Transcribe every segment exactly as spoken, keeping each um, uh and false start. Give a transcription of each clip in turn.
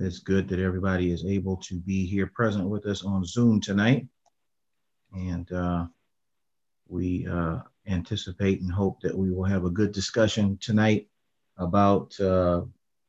it's good that everybody is able to be here present with us on Zoom tonight. And uh, we uh, anticipate and hope that we will have a good discussion tonight about uh,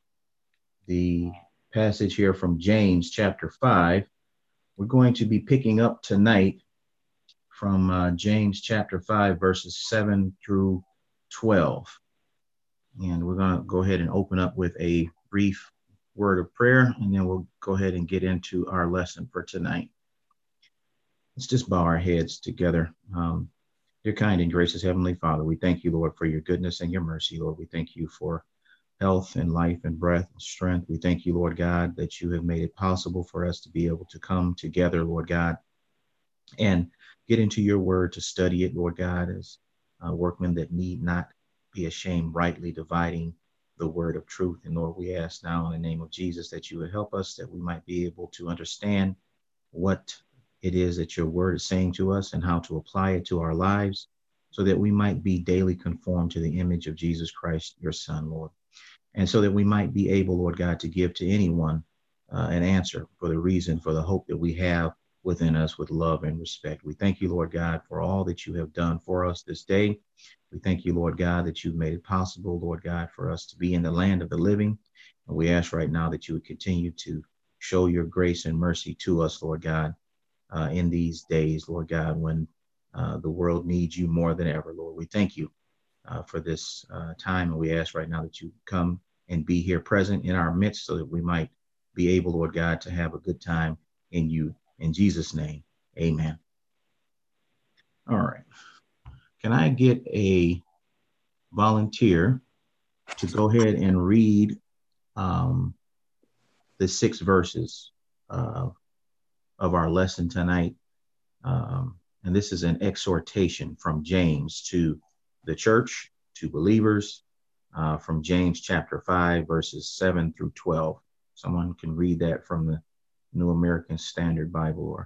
the passage here from James chapter five. We're going to be picking up tonight from uh, James chapter five, verses seven through twelve. And we're going to go ahead and open up with a brief word of prayer, and then we'll go ahead and get into our lesson for tonight. Let's just bow our heads together. Um, dear kind and gracious Heavenly Father, we thank you, Lord, for your goodness and your mercy, Lord. We thank you for health and life and breath and strength. We thank you, Lord God, that you have made it possible for us to be able to come together, Lord God, and get into your word to study it, Lord God, as uh, workmen that need not be ashamed, rightly dividing the word of truth. And Lord, we ask now in the name of Jesus that you would help us, that we might be able to understand what it is that your word is saying to us and how to apply it to our lives, so that we might be daily conformed to the image of Jesus Christ, your Son, Lord. And so that we might be able, Lord God, to give to anyone uh, an answer for the reason, for the hope that we have within us with love and respect. We thank you, Lord God, for all that you have done for us this day. We thank you, Lord God, that you've made it possible, Lord God, for us to be in the land of the living. And we ask right now that you would continue to show your grace and mercy to us, Lord God, uh, in these days, Lord God, when uh, the world needs you more than ever, Lord. We thank you uh, for this uh, time. And we ask right now that you come and be here present in our midst, so that we might be able, Lord God, to have a good time in you. In Jesus' name, amen. All right. Can I get a volunteer to go ahead and read um, the six verses uh, of our lesson tonight? Um, and this is an exhortation from James to the church, to believers, uh, from James chapter five, verses seven through twelve. Someone can read that from the New American Standard Bible. Or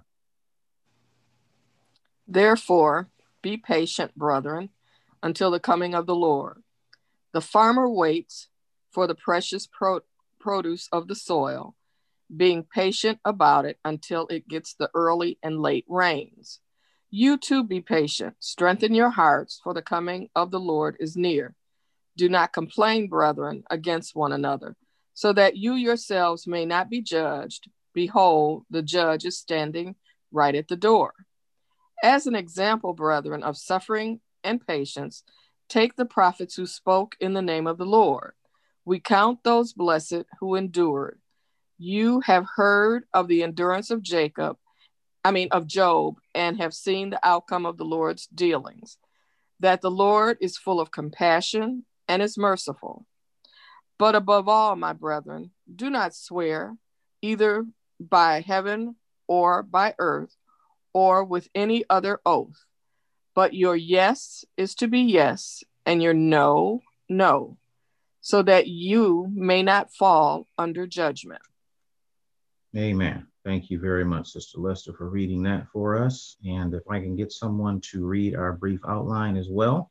Therefore, be patient, brethren, until the coming of the Lord. The farmer waits for the precious pro- produce of the soil, being patient about it until it gets the early and late rains. You too be patient. Strengthen your hearts, for the coming of the Lord is near. Do not complain, brethren, against one another, so that you yourselves may not be judged. Behold, the judge is standing right at the door. As an example, brethren, of suffering and patience, take the prophets who spoke in the name of the Lord. We count those blessed who endured. You have heard of the endurance of Jacob, I mean of Job, and have seen the outcome of the Lord's dealings, that the Lord is full of compassion and is merciful. But above all, my brethren, do not swear either by heaven or by earth, or with any other oath, but your yes is to be yes, and your no, no, so that you may not fall under judgment. amen. Thank you very much, Sister Lester, for reading that for us. And if I can get someone to read our brief outline as well.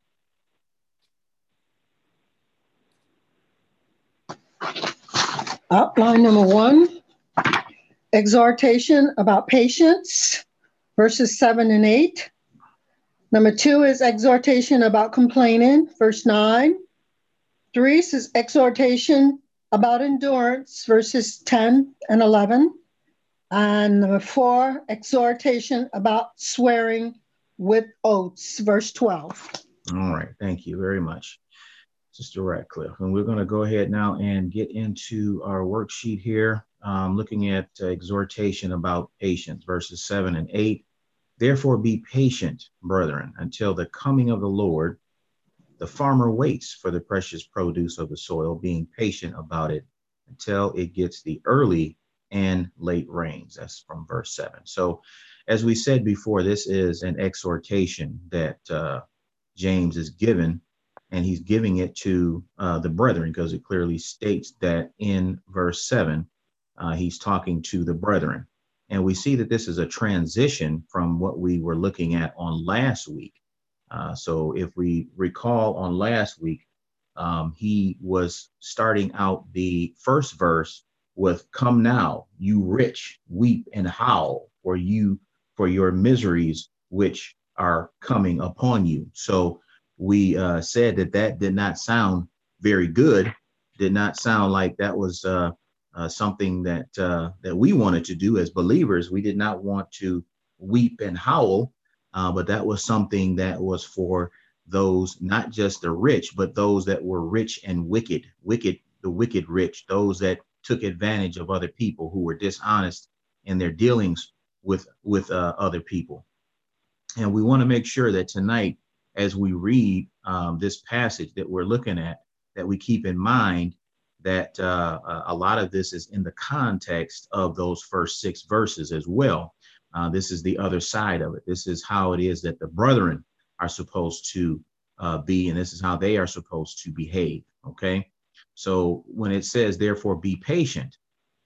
Outline number one, exhortation about patience, verses seven and eight. Number two is exhortation about complaining, verse nine. Three is exhortation about endurance, verses ten and eleven. And number four, exhortation about swearing with oaths, verse twelve. All right, thank you very much, Sister Ratcliffe. And we're going to go ahead now and get into our worksheet here, um, looking at uh, exhortation about patience, verses seven and eight. Therefore be patient, brethren, until the coming of the Lord. The farmer waits for the precious produce of the soil, being patient about it until it gets the early and late rains. That's from verse seven. So as we said before, this is an exhortation that uh, James is given, and he's giving it to uh, the brethren, because it clearly states that in verse seven, uh, he's talking to the brethren. And we see that this is a transition from what we were looking at on last week. Uh, so if we recall on last week, um, he was starting out the first verse with come now, you rich, weep and howl for you, for your miseries, which are coming upon you. So we uh, said that that did not sound very good, did not sound like that was uh, uh, something that uh, that we wanted to do as believers. We did not want to weep and howl, uh, but that was something that was for those, not just the rich, but those that were rich and wicked, wicked, the wicked rich, those that took advantage of other people, who were dishonest in their dealings with, with uh, other people. And we want to make sure that tonight, as we read um, this passage that we're looking at, that we keep in mind that uh, a lot of this is in the context of those first six verses as well. Uh, this is the other side of it. This is how it is that the brethren are supposed to uh, be, and this is how they are supposed to behave. Okay. So when it says, therefore, be patient,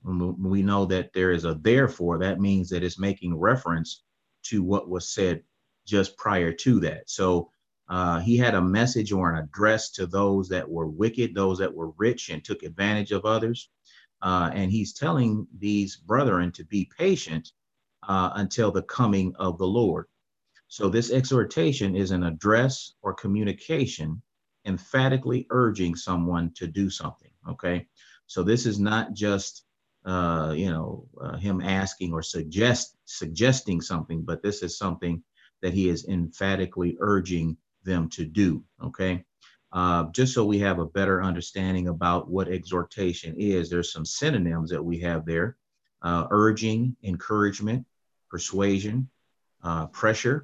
we know that there is a therefore, that means that it's making reference to what was said just prior to that. So uh, he had a message or an address to those that were wicked, those that were rich and took advantage of others. Uh, and he's telling these brethren to be patient uh, until the coming of the Lord. So this exhortation is an address or communication emphatically urging someone to do something. Okay. So this is not just, uh, you know, uh, him asking or suggest suggesting something, but this is something that he is emphatically urging them to do. Okay. Uh, just so we have a better understanding about what exhortation is, there's some synonyms that we have there: uh, urging, encouragement, persuasion, uh, pressure,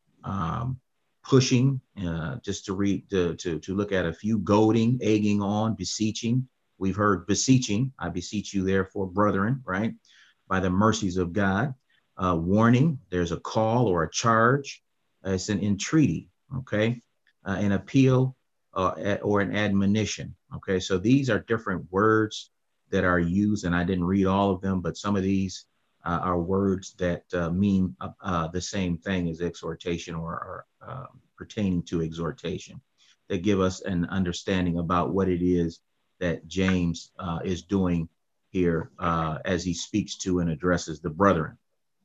um, pushing, uh, just to read, to, to, to look at a few: goading, egging on, beseeching. We've heard beseeching. I beseech you, therefore, brethren, right, by the mercies of God. Uh, warning, there's a call or a charge. Uh, it's an entreaty, okay, uh, an appeal uh, or an admonition. Okay, so these are different words that are used, and I didn't read all of them, but some of these uh, are words that uh, mean uh, uh, the same thing as exhortation, or, or uh, pertaining to exhortation, that give us an understanding about what it is that James uh, is doing here uh, as he speaks to and addresses the brethren.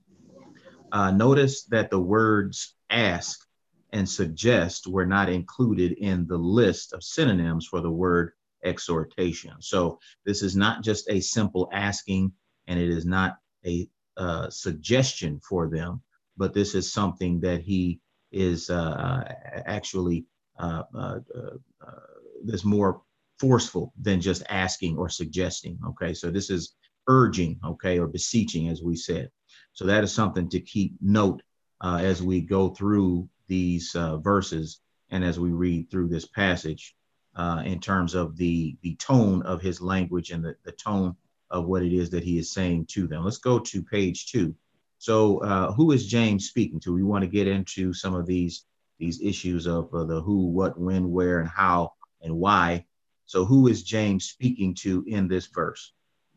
Uh, notice that the words ask and suggest were not included in the list of synonyms for the word exhortation. So this is not just a simple asking, and it is not a uh, suggestion for them, but this is something that he is uh, actually uh, uh, uh, that's more forceful than just asking or suggesting. Okay, so this is urging, okay, or beseeching, as we said. So that is something to keep note uh, as we go through these uh, verses and as we read through this passage uh, in terms of the, the tone of his language and the, the tone of what it is that he is saying to them. Let's go to page two. So uh, who is James speaking to? We want to get into some of these, these issues of uh, the who, what, when, where, and how, and why. So who is James speaking to in this verse?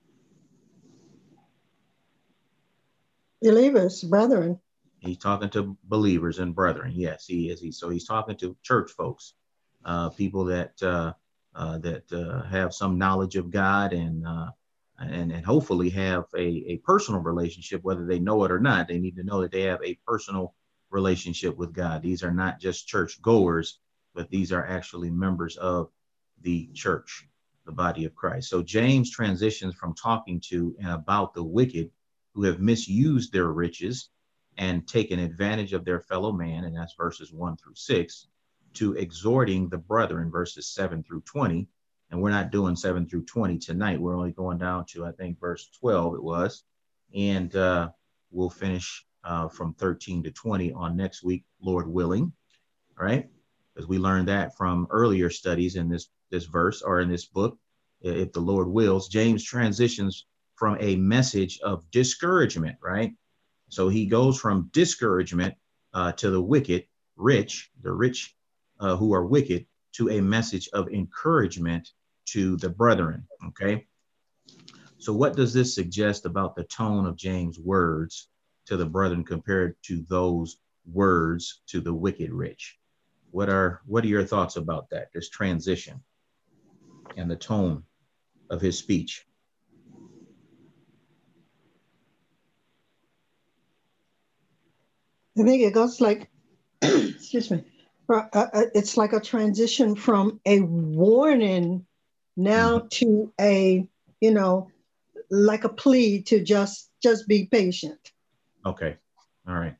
Believers, brethren. He's talking to believers and brethren. Yes, he is. He, so he's talking to church folks, uh, people that uh, uh, that uh, have some knowledge of God, and uh, and and hopefully have a, a personal relationship, whether they know it or not. They need to know that they have a personal relationship with God. These are not just church goers, but these are actually members of the church, the body of Christ. So James transitions from talking to and about the wicked who have misused their riches and taken advantage of their fellow man, and that's verses one through six, to exhorting the brethren, verses seven through twenty. And we're not doing seven through twenty tonight. We're only going down to, I think, verse twelve it was. And uh, we'll finish uh, from thirteen to twenty on next week, Lord willing, right? Because we learned that from earlier studies in this, this verse, or in this book, if the Lord wills. James transitions from a message of discouragement, right? So he goes from discouragement uh, to the wicked, rich, the rich uh, who are wicked, to a message of encouragement to the brethren, okay? So what does this suggest about the tone of James' words to the brethren compared to those words to the wicked rich? What are, what are your thoughts about that, this transition and the tone of his speech? I think it goes like, excuse me, uh, uh, it's like a transition from a warning now Mhm. to a, you know, like a plea to just just be patient. Okay. All right.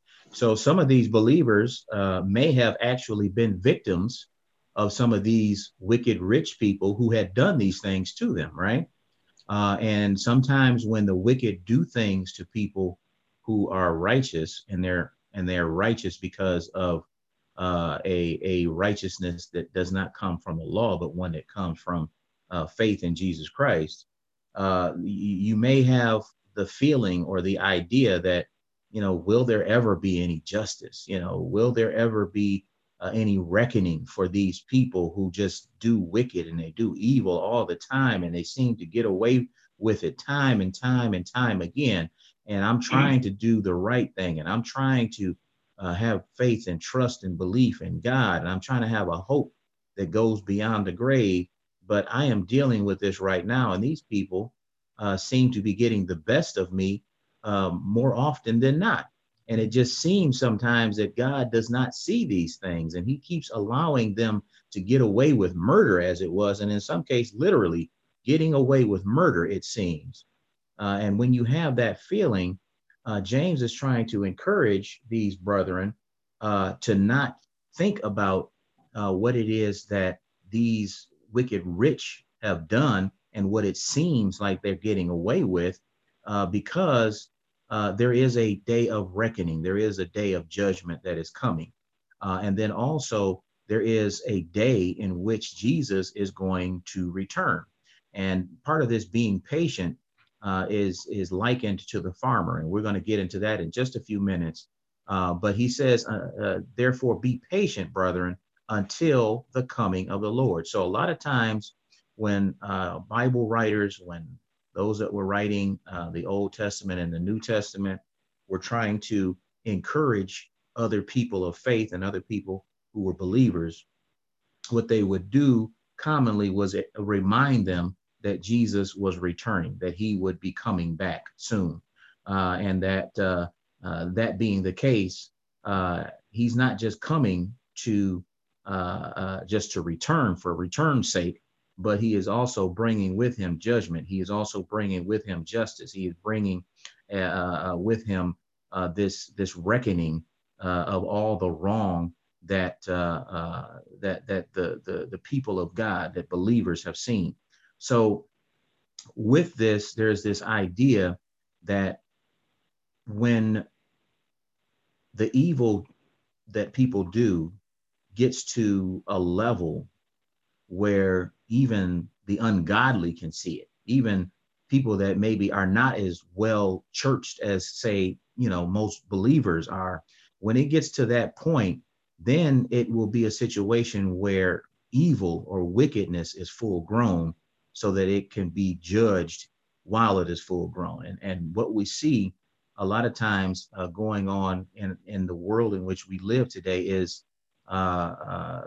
So some of these believers uh, may have actually been victims of some of these wicked rich people who had done these things to them, right? Uh, and sometimes when the wicked do things to people who are righteous, and they're and they're righteous because of uh, a a righteousness that does not come from the law, but one that comes from uh, faith in Jesus Christ, uh, you, you may have the feeling or the idea that, you know, will there ever be any justice? You know, will there ever be uh, any reckoning for these people who just do wicked and they do evil all the time, and they seem to get away with it time and time and time again. And I'm trying to do the right thing, and I'm trying to uh, have faith and trust and belief in God, and I'm trying to have a hope that goes beyond the grave. But I am dealing with this right now, and these people uh, seem to be getting the best of me um, more often than not. And it just seems sometimes that God does not see these things, and he keeps allowing them to get away with murder, as it was, and in some case, literally getting away with murder, it seems. Uh, and when you have that feeling, uh, James is trying to encourage these brethren uh, to not think about uh, what it is that these wicked rich have done and what it seems like they're getting away with, uh, because uh, there is a day of reckoning. There is a day of judgment that is coming. Uh, and then also, there is a day in which Jesus is going to return. And part of this being patient uh, is is likened to the farmer, and we're going to get into that in just a few minutes. Uh, but he says, uh, uh, therefore, be patient, brethren, until the coming of the Lord. So a lot of times, when uh, Bible writers, when those that were writing uh, the Old Testament and the New Testament, were trying to encourage other people of faith and other people who were believers, what they would do commonly was remind them that Jesus was returning, that he would be coming back soon. Uh, and that uh, uh, that being the case, uh, he's not just coming to uh, uh, just to return for return's sake, but he is also bringing with him judgment. He is also bringing with him justice. He is bringing uh, uh, with him uh, this this reckoning uh, of all the wrong that uh, uh, that that the, the the people of God, that believers have seen. So with this, there's this idea that when the evil that people do gets to a level where even the ungodly can see it, even people that maybe are not as well churched as, say, you know, most believers are, when it gets to that point, then it will be a situation where evil or wickedness is full grown so that it can be judged while it is full grown. And, and what we see a lot of times uh, going on in, in the world in which we live today is uh, uh,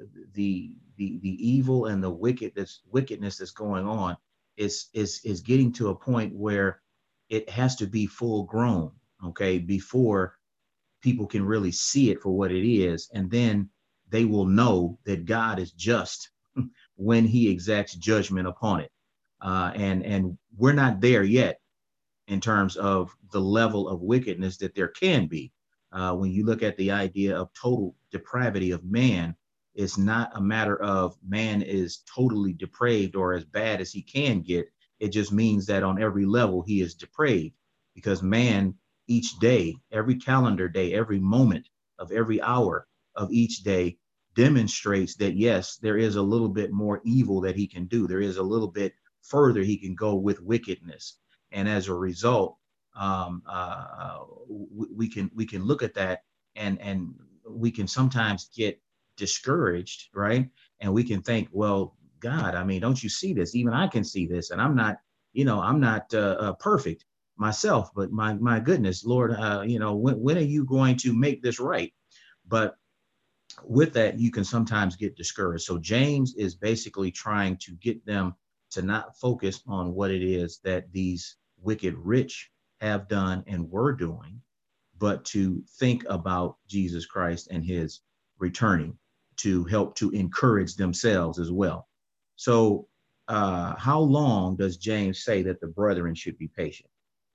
the, the, the evil and the wickedness, wickedness that's going on is, is, is getting to a point where it has to be full grown, okay, before people can really see it for what it is. And then they will know that God is just when he exacts judgment upon it. Uh, and, and we're not there yet in terms of the level of wickedness that there can be. Uh, when you look at the idea of total depravity of man, it's not a matter of man is totally depraved or as bad as he can get. It just means that on every level he is depraved, because man, each day, every calendar day, every moment of every hour of each day demonstrates that, yes, there is a little bit more evil that he can do. There is a little bit further he can go with wickedness. And as a result, um, uh, we, we can we can look at that, and and we can sometimes get discouraged, right? And we can think, well, God, I mean, don't you see this? Even I can see this, and I'm not, you know, I'm not uh, uh, perfect myself, but my my goodness, Lord, uh, you know, when when are you going to make this right? But with that, you can sometimes get discouraged. So James is basically trying to get them to not focus on what it is that these wicked rich have done and were doing, but to think about Jesus Christ and his returning to help to encourage themselves as well. So uh, how long does James say that the brethren should be patient?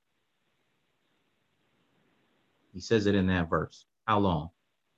He says it in that verse. How long?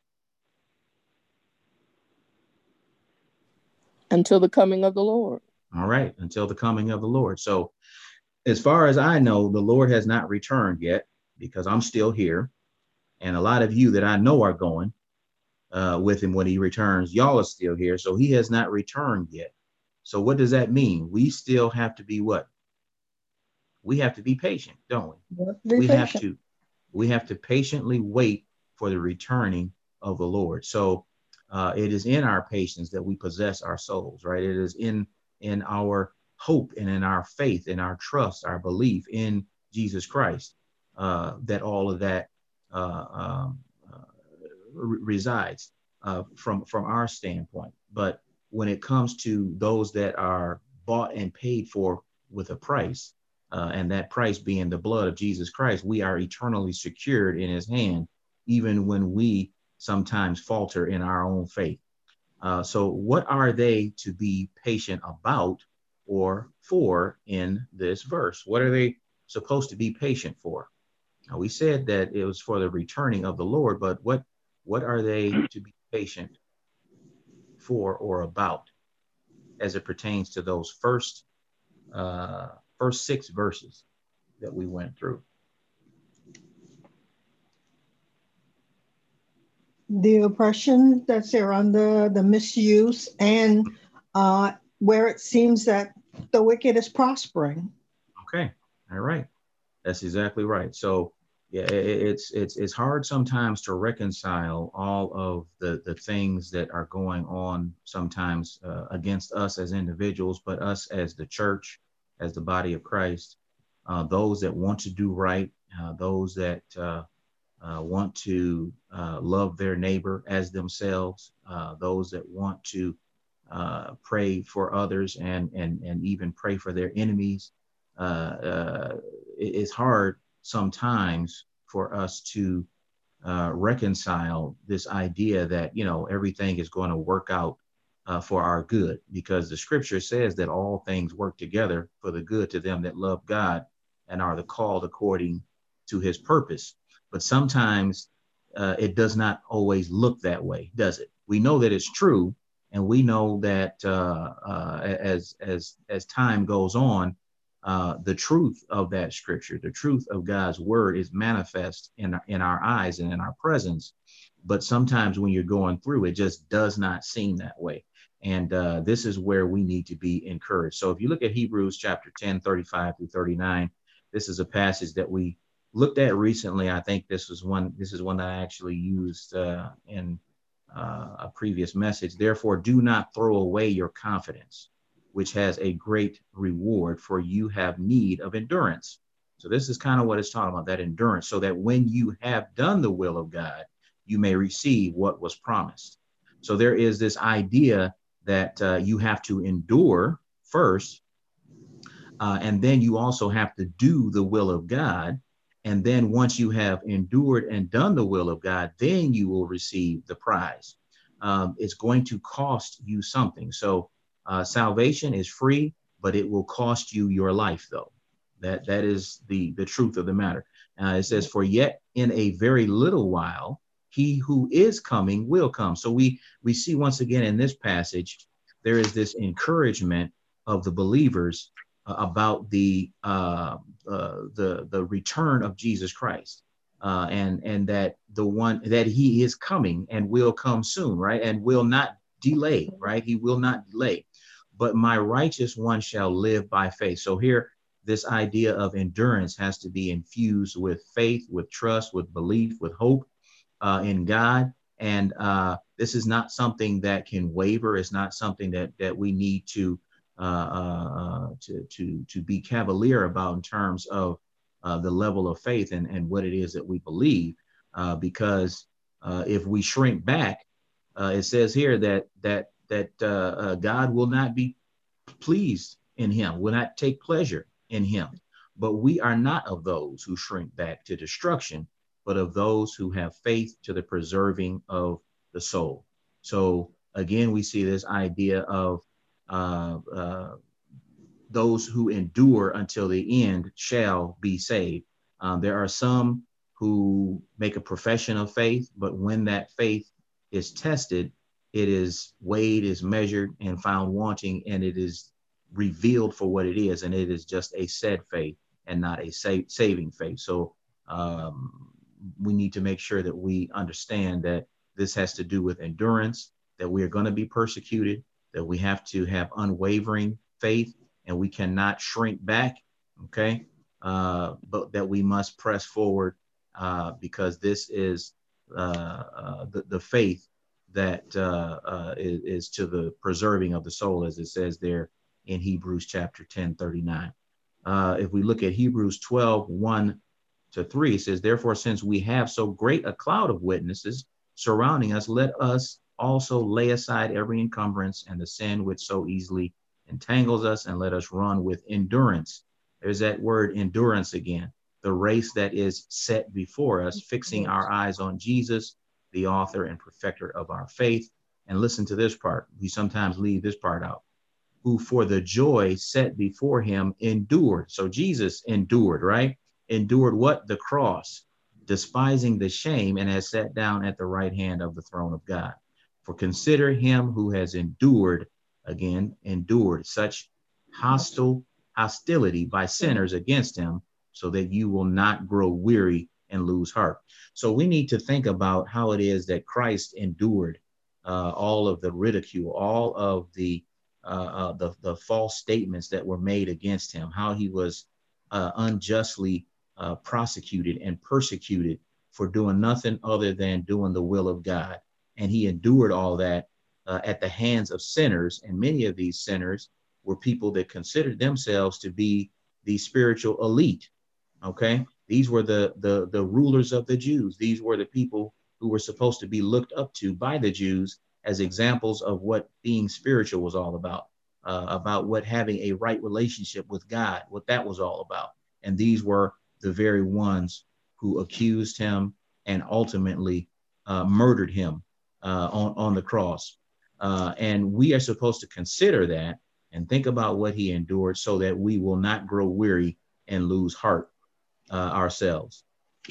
Until the coming of the Lord. All right, until the coming of the Lord. So as far as I know, the Lord has not returned yet, because I'm still here. And a lot of you that I know are going uh, with him when he returns. Y'all are still here. So he has not returned yet. So what does that mean? We still have to be what? We have to be patient, don't we? Be we patient. have to, we have to patiently wait for the returning of the Lord. So uh, it is in our patience that we possess our souls, right? It is in, in our hope and in our faith, in our trust, our belief in Jesus Christ, uh, that all of that uh, um, uh, re- resides uh, from, from our standpoint. But when it comes to those that are bought and paid for with a price, uh, and that price being the blood of Jesus Christ, we are eternally secured in his hand, even when we sometimes falter in our own faith. Uh, so what are they to be patient about or for in this verse? What are they supposed to be patient for? Now, we said that it was for the returning of the Lord, but what, what are they to be patient for or about as it pertains to those first, uh, first six verses that we went through? The oppression that's there under, the misuse, and uh, where it seems that the wicked is prospering. Okay, all right, that's exactly right. So yeah, it, it's it's it's hard sometimes to reconcile all of the the things that are going on sometimes uh, against us as individuals, but us as the church, as the body of Christ, uh, those that want to do right, uh, those that uh, uh, want to uh, love their neighbor as themselves, uh, those that want to uh, pray for others and, and, and even pray for their enemies. Uh, uh, it, it's hard sometimes for us to uh, reconcile this idea that, you know, everything is going to work out uh, for our good, because the scripture says that all things work together for the good to them that love God and are the called according to his purpose. But sometimes uh, it does not always look that way, does it? We know that it's true, and we know that uh, uh, as as as time goes on, uh, the truth of that scripture, the truth of God's word, is manifest in in our eyes and in our presence. But sometimes when you're going through, it just does not seem that way. And uh, this is where we need to be encouraged. So if you look at Hebrews chapter ten, thirty-five through thirty-nine, this is a passage that we looked at recently. I think this was one, this is one that I actually used uh, in uh, a previous message. Therefore, do not throw away your confidence, which has a great reward, for you have need of endurance. So this is kind of what it's talking about, that endurance, so that when you have done the will of God, you may receive what was promised. So there is this idea that uh, you have to endure first, uh, and then you also have to do the will of God. And then once you have endured and done the will of God, then you will receive the prize. Um, it's going to cost you something. So uh, salvation is free, but it will cost you your life, though. That that is the, the truth of the matter. Uh, it says, for yet in a very little while, he who is coming will come. So we, we see once again in this passage, there is this encouragement of the believers uh, about the uh, uh, the the return of Jesus Christ, uh, and and that the one that he is coming and will come soon, right, and will not delay, right? He will not delay. But my righteous one shall live by faith. So here, this idea of endurance has to be infused with faith, with trust, with belief, with hope uh, in God. And uh, this is not something that can waver. It's not something that that we need to uh, uh, to to to be cavalier about in terms of uh, the level of faith and and what it is that we believe. Uh, because uh, if we shrink back, uh, it says here that that that uh, uh, God will not be pleased in him, will not take pleasure in him. But we are not of those who shrink back to destruction, but of those who have faith to the preserving of the soul. So again, we see this idea of uh, uh, those who endure until the end shall be saved. Um, there are some who make a profession of faith, but when that faith is tested, it is weighed, is measured, and found wanting, and it is revealed for what it is, and it is just a said faith and not a sa- saving faith. So um, we need to make sure that we understand that this has to do with endurance, that we are going to be persecuted, that we have to have unwavering faith, and we cannot shrink back, okay? Uh, but that we must press forward uh, because this is uh, uh, the, the faith that uh, uh, is, is to the preserving of the soul, as it says there in Hebrews chapter ten, thirty-nine. Uh, if we look at Hebrews twelve, one to three, it says, therefore, since we have so great a cloud of witnesses surrounding us, let us also lay aside every encumbrance and the sin which so easily entangles us, and let us run with endurance. There's that word endurance again, the race that is set before us, fixing our eyes on Jesus, the author and perfecter of our faith. And listen to this part. We sometimes leave this part out. Who for the joy set before him endured. So Jesus endured, right? Endured what? The cross, despising the shame, and has sat down at the right hand of the throne of God. For consider him who has endured, again, endured such hostile hostility by sinners against him, so that you will not grow weary and lose heart. So we need to think about how it is that Christ endured uh, all of the ridicule, all of the uh, uh, the, the false statements that were made against him, how he was uh, unjustly uh, prosecuted and persecuted for doing nothing other than doing the will of God. And he endured all that uh, at the hands of sinners. And many of these sinners were people that considered themselves to be the spiritual elite. Okay. These were the, the, the rulers of the Jews. These were the people who were supposed to be looked up to by the Jews as examples of what being spiritual was all about, uh, about what having a right relationship with God, what that was all about. And these were the very ones who accused him and ultimately uh, murdered him uh, on, on the cross. Uh, and we are supposed to consider that and think about what he endured so that we will not grow weary and lose heart uh, ourselves.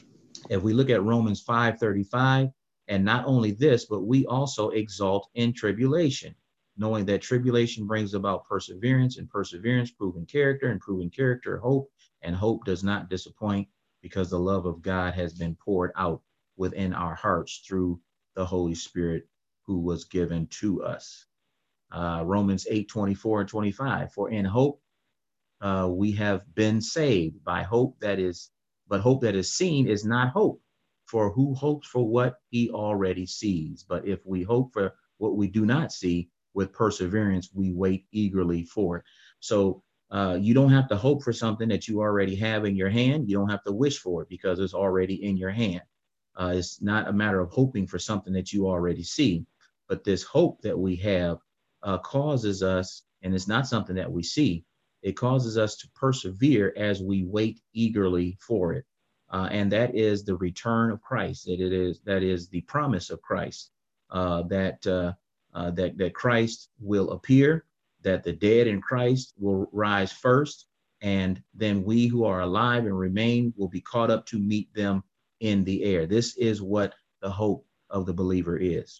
If we look at Romans five thirty-five, and not only this, but we also exalt in tribulation, knowing that tribulation brings about perseverance, and perseverance, proven character, and proven character, hope, and hope does not disappoint, because the love of God has been poured out within our hearts through the Holy Spirit who was given to us. Uh, Romans eight twenty-four and twenty-five, for in hope uh, we have been saved by hope that is, but hope that is seen is not hope. For who hopes for what he already sees? But if we hope for what we do not see, with perseverance, we wait eagerly for it. So uh, you don't have to hope for something that you already have in your hand. You don't have to wish for it because it's already in your hand. Uh, it's not a matter of hoping for something that you already see, but this hope that we have uh, causes us, and it's not something that we see, it causes us to persevere as we wait eagerly for it. Uh, and that is the return of Christ. That it is that is the promise of Christ. Uh, that uh, uh, that that Christ will appear. That the dead in Christ will rise first, and then we who are alive and remain will be caught up to meet them in the air. This is what the hope of the believer is.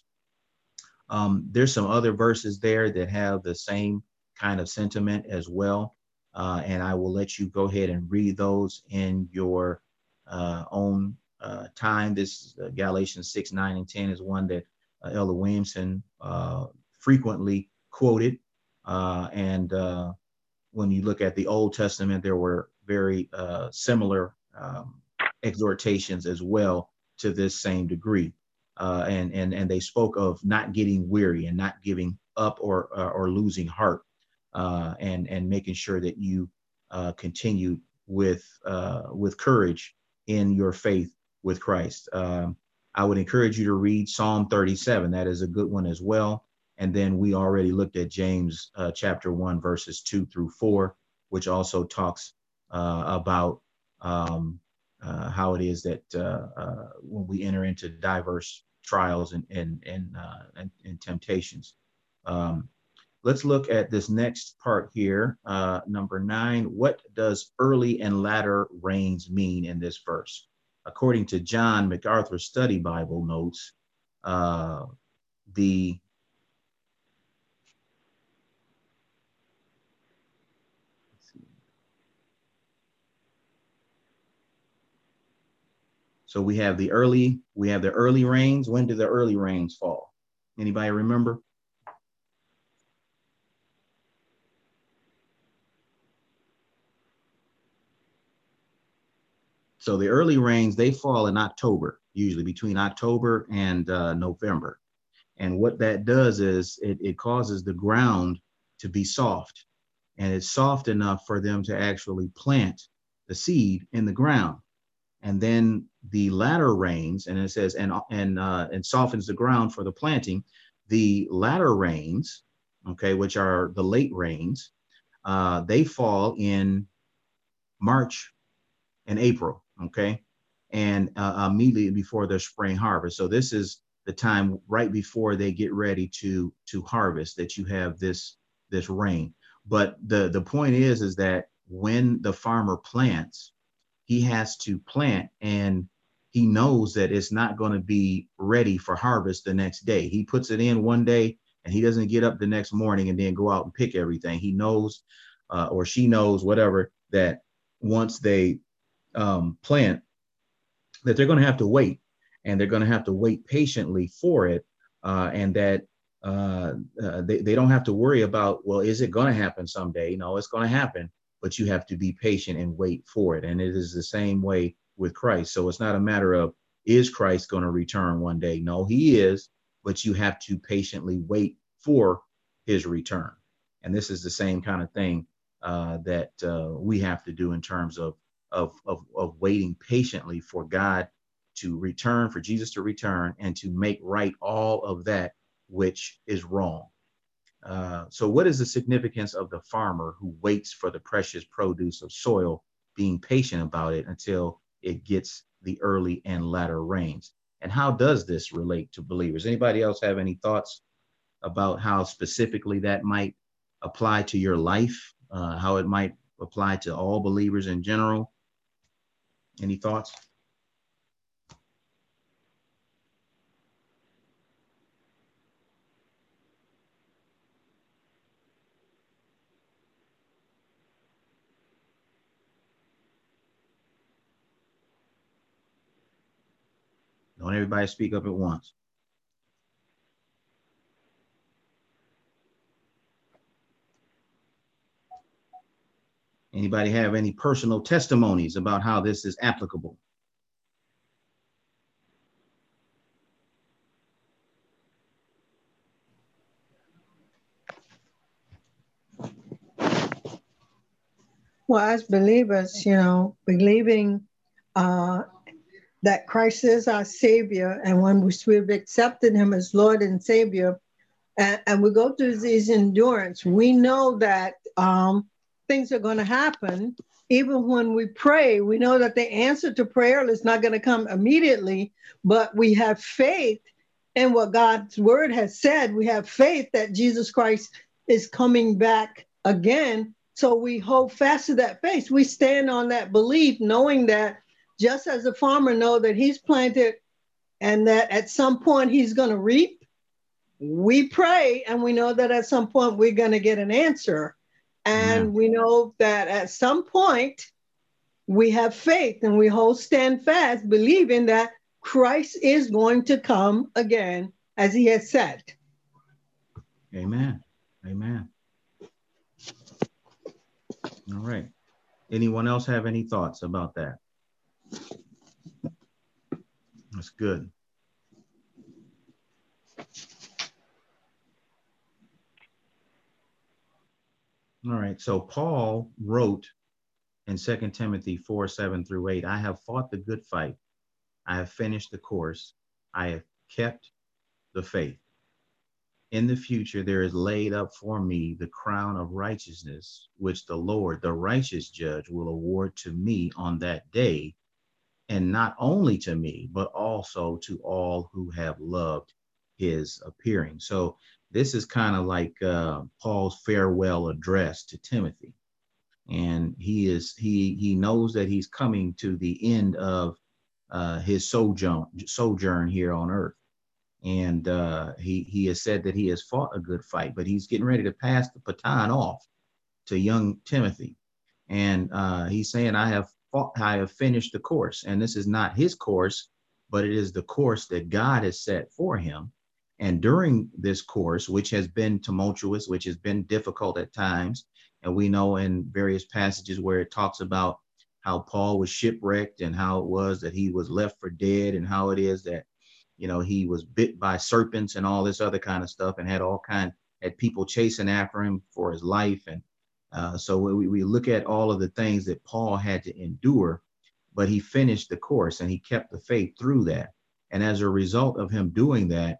Um, there's some other verses there that have the same kind of sentiment as well, uh, and I will let you go ahead and read those in your Uh, own uh, time. This uh, Galatians six, nine, and ten is one that uh, Elder Williamson uh, frequently quoted. Uh, and uh, when you look at the Old Testament, there were very uh, similar um, exhortations as well to this same degree. Uh, and, and, and they spoke of not getting weary and not giving up or, uh, or losing heart uh, and, and making sure that you uh, continue with, uh, with courage in your faith with Christ. Um, I would encourage you to read Psalm thirty-seven. That is a good one as well. And then we already looked at James uh, chapter one, verses two through four, which also talks uh, about um, uh, how it is that uh, uh, when we enter into diverse trials and and and uh, and, and temptations. Um, let's look at this next part here, uh, number nine. What does early and latter rains mean in this verse? According to John MacArthur Study Bible notes, uh, the So we have the early, we have the early rains. When do the early rains fall? Anybody remember? So the early rains, they fall in October, usually between October and uh, November. And what that does is it, it causes the ground to be soft, and it's soft enough for them to actually plant the seed in the ground. And then the latter rains, and it says, and and uh, and softens the ground for the planting. The latter rains, okay, which are the late rains, uh, they fall in March and April, okay, and uh, immediately before their spring harvest. So this is the time right before they get ready to to harvest that you have this this rain. But the the point is is that when the farmer plants, he has to plant, and he knows that it's not going to be ready for harvest the next day. He puts it in one day and he doesn't get up the next morning and then go out and pick everything. He knows, uh, or she knows, whatever, that once they um, plant, that they're going to have to wait, and they're going to have to wait patiently for it, uh, and that uh, uh, they, they don't have to worry about, well, is it going to happen someday? No, it's going to happen, but you have to be patient and wait for it. And it is the same way with Christ. So it's not a matter of, is Christ going to return one day? No, he is, but you have to patiently wait for his return. And this is the same kind of thing uh, that uh, we have to do in terms of, of, of, of waiting patiently for God to return, for Jesus to return, and to make right all of that which is wrong. Uh, so what is the significance of the farmer who waits for the precious produce of soil, being patient about it until it gets the early and latter rains? And how does this relate to believers? Anybody else have any thoughts about how specifically that might apply to your life, uh, how it might apply to all believers in general? Any thoughts? Don't everybody speak up at once. Anybody have any personal testimonies about how this is applicable? Well, as believers, you know, believing uh, that Christ is our Savior, and when we've accepted him as Lord and Savior, and, and we go through these endurance, we know that um, things are going to happen. Even when we pray, we know that the answer to prayer is not going to come immediately, but we have faith in what God's word has said. We have faith that Jesus Christ is coming back again. So we hold fast to that faith. We stand on that belief, knowing that just as the farmer knows that he's planted and that at some point he's going to reap, we pray and we know that at some point we're going to get an answer. And Amen. We know that at some point we have faith and we hold stand fast, believing that Christ is going to come again, as he has said. Amen. Amen. All right. Anyone else have any thoughts about that? That's good. All right. So Paul wrote in Second Timothy four, seven through eight, I have fought the good fight. I have finished the course. I have kept the faith. In the future, there is laid up for me the crown of righteousness, which the Lord, the righteous judge, will award to me on that day, and not only to me, but also to all who have loved his appearing. So this is kind of like uh, Paul's farewell address to Timothy. And he is he he knows that he's coming to the end of uh, his sojourn sojourn here on earth. And uh, he he has said that he has fought a good fight, but he's getting ready to pass the baton off to young Timothy. And uh, he's saying, I have fought, I have finished the course. And this is not his course, but it is the course that God has set for him. And during this course, which has been tumultuous, which has been difficult at times, and we know in various passages where it talks about how Paul was shipwrecked and how it was that he was left for dead, and how it is that, you know, he was bit by serpents and all this other kind of stuff, and had all kind, had people chasing after him for his life. And uh, so we, we look at all of the things that Paul had to endure, but he finished the course and he kept the faith through that. And as a result of him doing that,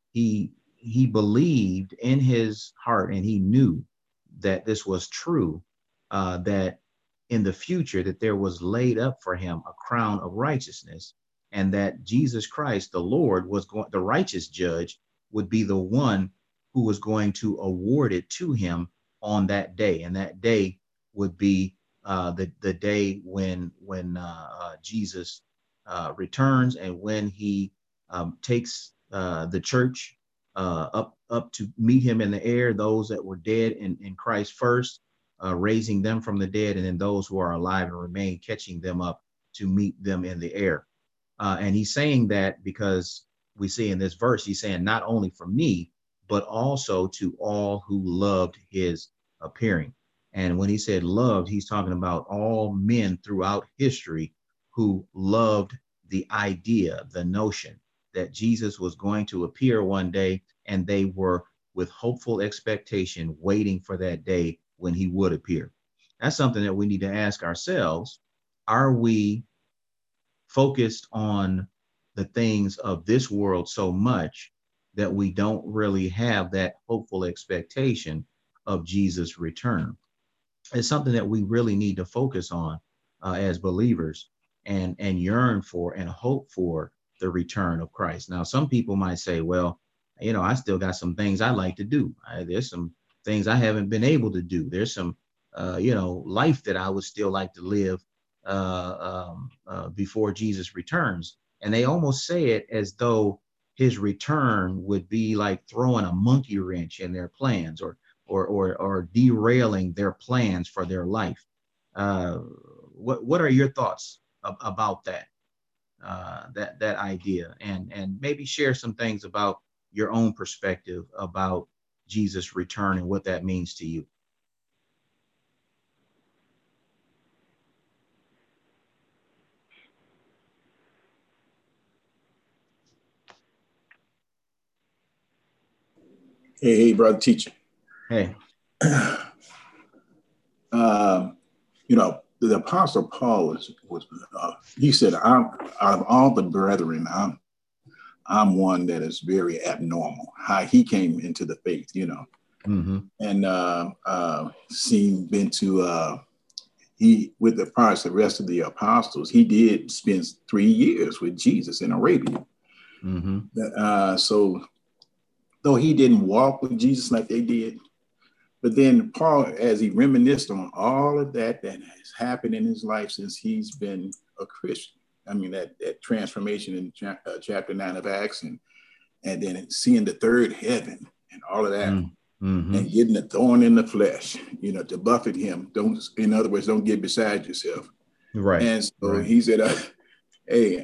he he believed in his heart, and he knew that this was true, uh, that in the future that there was laid up for him a crown of righteousness, and that Jesus Christ, the Lord, was going, the righteous judge, would be the one who was going to award it to him on that day. And that day would be uh, the, the day when, when uh, uh, Jesus uh, returns, and when he um, takes uh, the church uh, up, up to meet him in the air, those that were dead in, in Christ first, uh, raising them from the dead, and then those who are alive and remain, catching them up to meet them in the air. Uh, and he's saying that because we see in this verse, he's saying not only for me, but also to all who loved his appearing. And when he said loved, he's talking about all men throughout history who loved the idea, the notion that Jesus was going to appear one day, and they were with hopeful expectation waiting for that day when he would appear. That's something that we need to ask ourselves. Are we focused on the things of this world so much that we don't really have that hopeful expectation of Jesus' return? It's something that we really need to focus on uh, as believers, and, and yearn for and hope for the return of Christ. Now, some people might say, well, you know, I still got some things I like to do. I, there's some things I haven't been able to do. There's some, uh, you know, life that I would still like to live uh, um, uh, before Jesus returns. And they almost say it as though his return would be like throwing a monkey wrench in their plans, or or or, or derailing their plans for their life. Uh, what what are your thoughts ab- about that? Uh, that that idea, and and maybe share some things about your own perspective about Jesus' return and what that means to you. Hey, hey, brother teacher. Hey. uh, you know, the Apostle Paul was, was uh, he said, I'm, out of all the brethren, I'm, I'm one that is very abnormal. How he came into the faith, you know, mm-hmm. and uh, uh, seen, been to, uh, he, with the parts, the rest of the apostles, he did spend three years with Jesus in Arabia. Mm-hmm. Uh, so, though he didn't walk with Jesus like they did, but then Paul, as he reminisced on all of that that has happened in his life since he's been a Christian, I mean, that, that transformation in cha- uh, chapter nine of Acts, and, and then seeing the third heaven and all of that, mm-hmm. and getting a thorn in the flesh, you know, to buffet him. Don't, in other words, don't get beside yourself. Right. And so right. he said, uh, hey,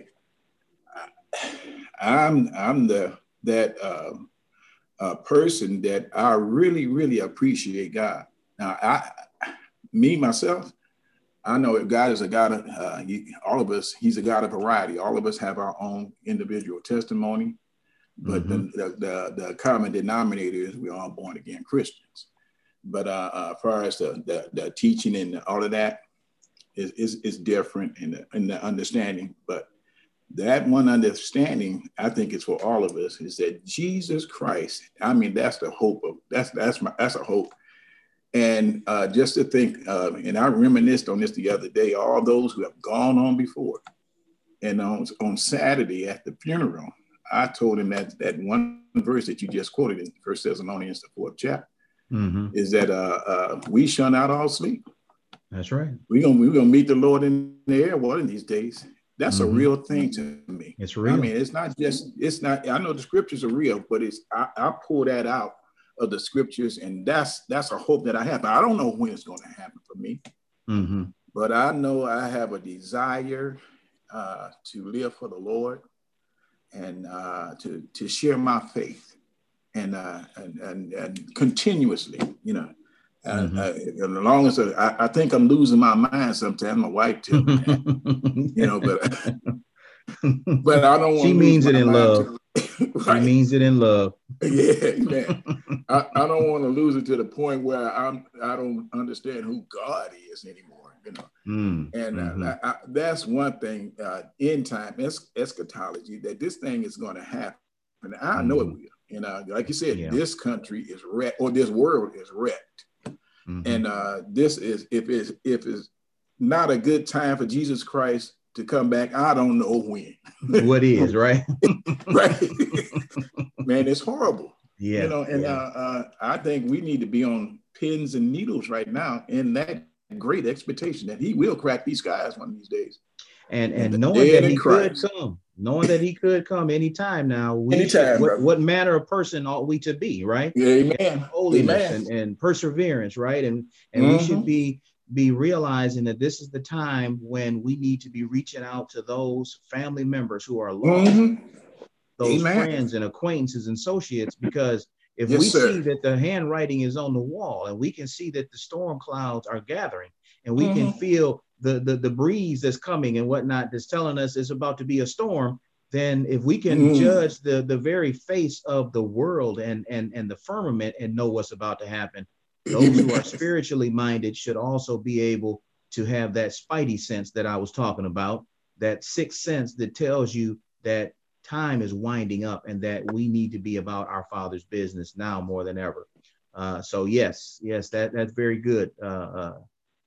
I'm, I'm the, that, uh, a person that I really, really appreciate God. Now, I, me, myself, I know God is a God of, uh, he, all of us, he's a God of variety. All of us have our own individual testimony, but mm-hmm. the, the, the common denominator is we're all born again Christians. But uh, uh, as far as the, the, the teaching and all of that is, is, is different in the, in the understanding. But that one understanding, I think, is for all of us, is that Jesus Christ, I mean, that's the hope of, that's, that's my, that's a hope. And uh, just to think, uh, and I reminisced on this the other day, all those who have gone on before, And on, on Saturday at the funeral, I told him that that one verse that you just quoted in First Thessalonians, the fourth chapter, mm-hmm. is that uh, uh, we shall not all sleep. That's right. We're gonna we're gonna meet the Lord in the air one of these days. That's mm-hmm. a real thing to me. It's real. I mean, it's not just, it's not, I know the scriptures are real, but it's, I, I pull that out of the scriptures, and that's, that's a hope that I have. I don't know when it's going to happen for me, mm-hmm. but I know I have a desire uh, to live for the Lord and uh, to, to share my faith and, uh, and, and, and continuously, you know. Mm-hmm. Uh, uh, as long as uh, I, I think I'm losing my mind sometimes. My wife tells me that, you know, but but I don't want. She means it in love. Right? She means it in love. Yeah, man. I, I don't want to lose it to the point where I'm I don't understand who God is anymore. You know, mm, and mm-hmm. uh, I, I, that's one thing. Uh, end time es- eschatology, that this thing is going to happen, and I know mm-hmm. it will. And uh, like you said, yeah. this country is wrecked, or this world is wrecked. Mm-hmm. And uh, this is, if it's, if it's not a good time for Jesus Christ to come back, I don't know when. What is, right? Right. Man, it's horrible. Yeah. You know, and yeah. uh, uh, I think we need to be on pins and needles right now in that great expectation that he will crack these skies one of these days. And and, and knowing that he could come, knowing that he could come anytime now, we anytime, should, what, what manner of person ought we to be, right? Amen. Holiness Amen. And, and perseverance, right? And and mm-hmm. we should be be realizing that this is the time when we need to be reaching out to those family members who are lost, mm-hmm. those Amen. Friends and acquaintances and associates, because if yes, we sir. See that the handwriting is on the wall, and we can see that the storm clouds are gathering, and we mm-hmm. can feel the, the the breeze that's coming and whatnot that's telling us it's about to be a storm, then if we can mm. judge the the very face of the world and and and the firmament and know what's about to happen, those who are spiritually minded should also be able to have that spidey sense that I was talking about, that sixth sense that tells you that time is winding up and that we need to be about our Father's business now more than ever. Uh, so yes, yes, that that's very good. Uh, uh,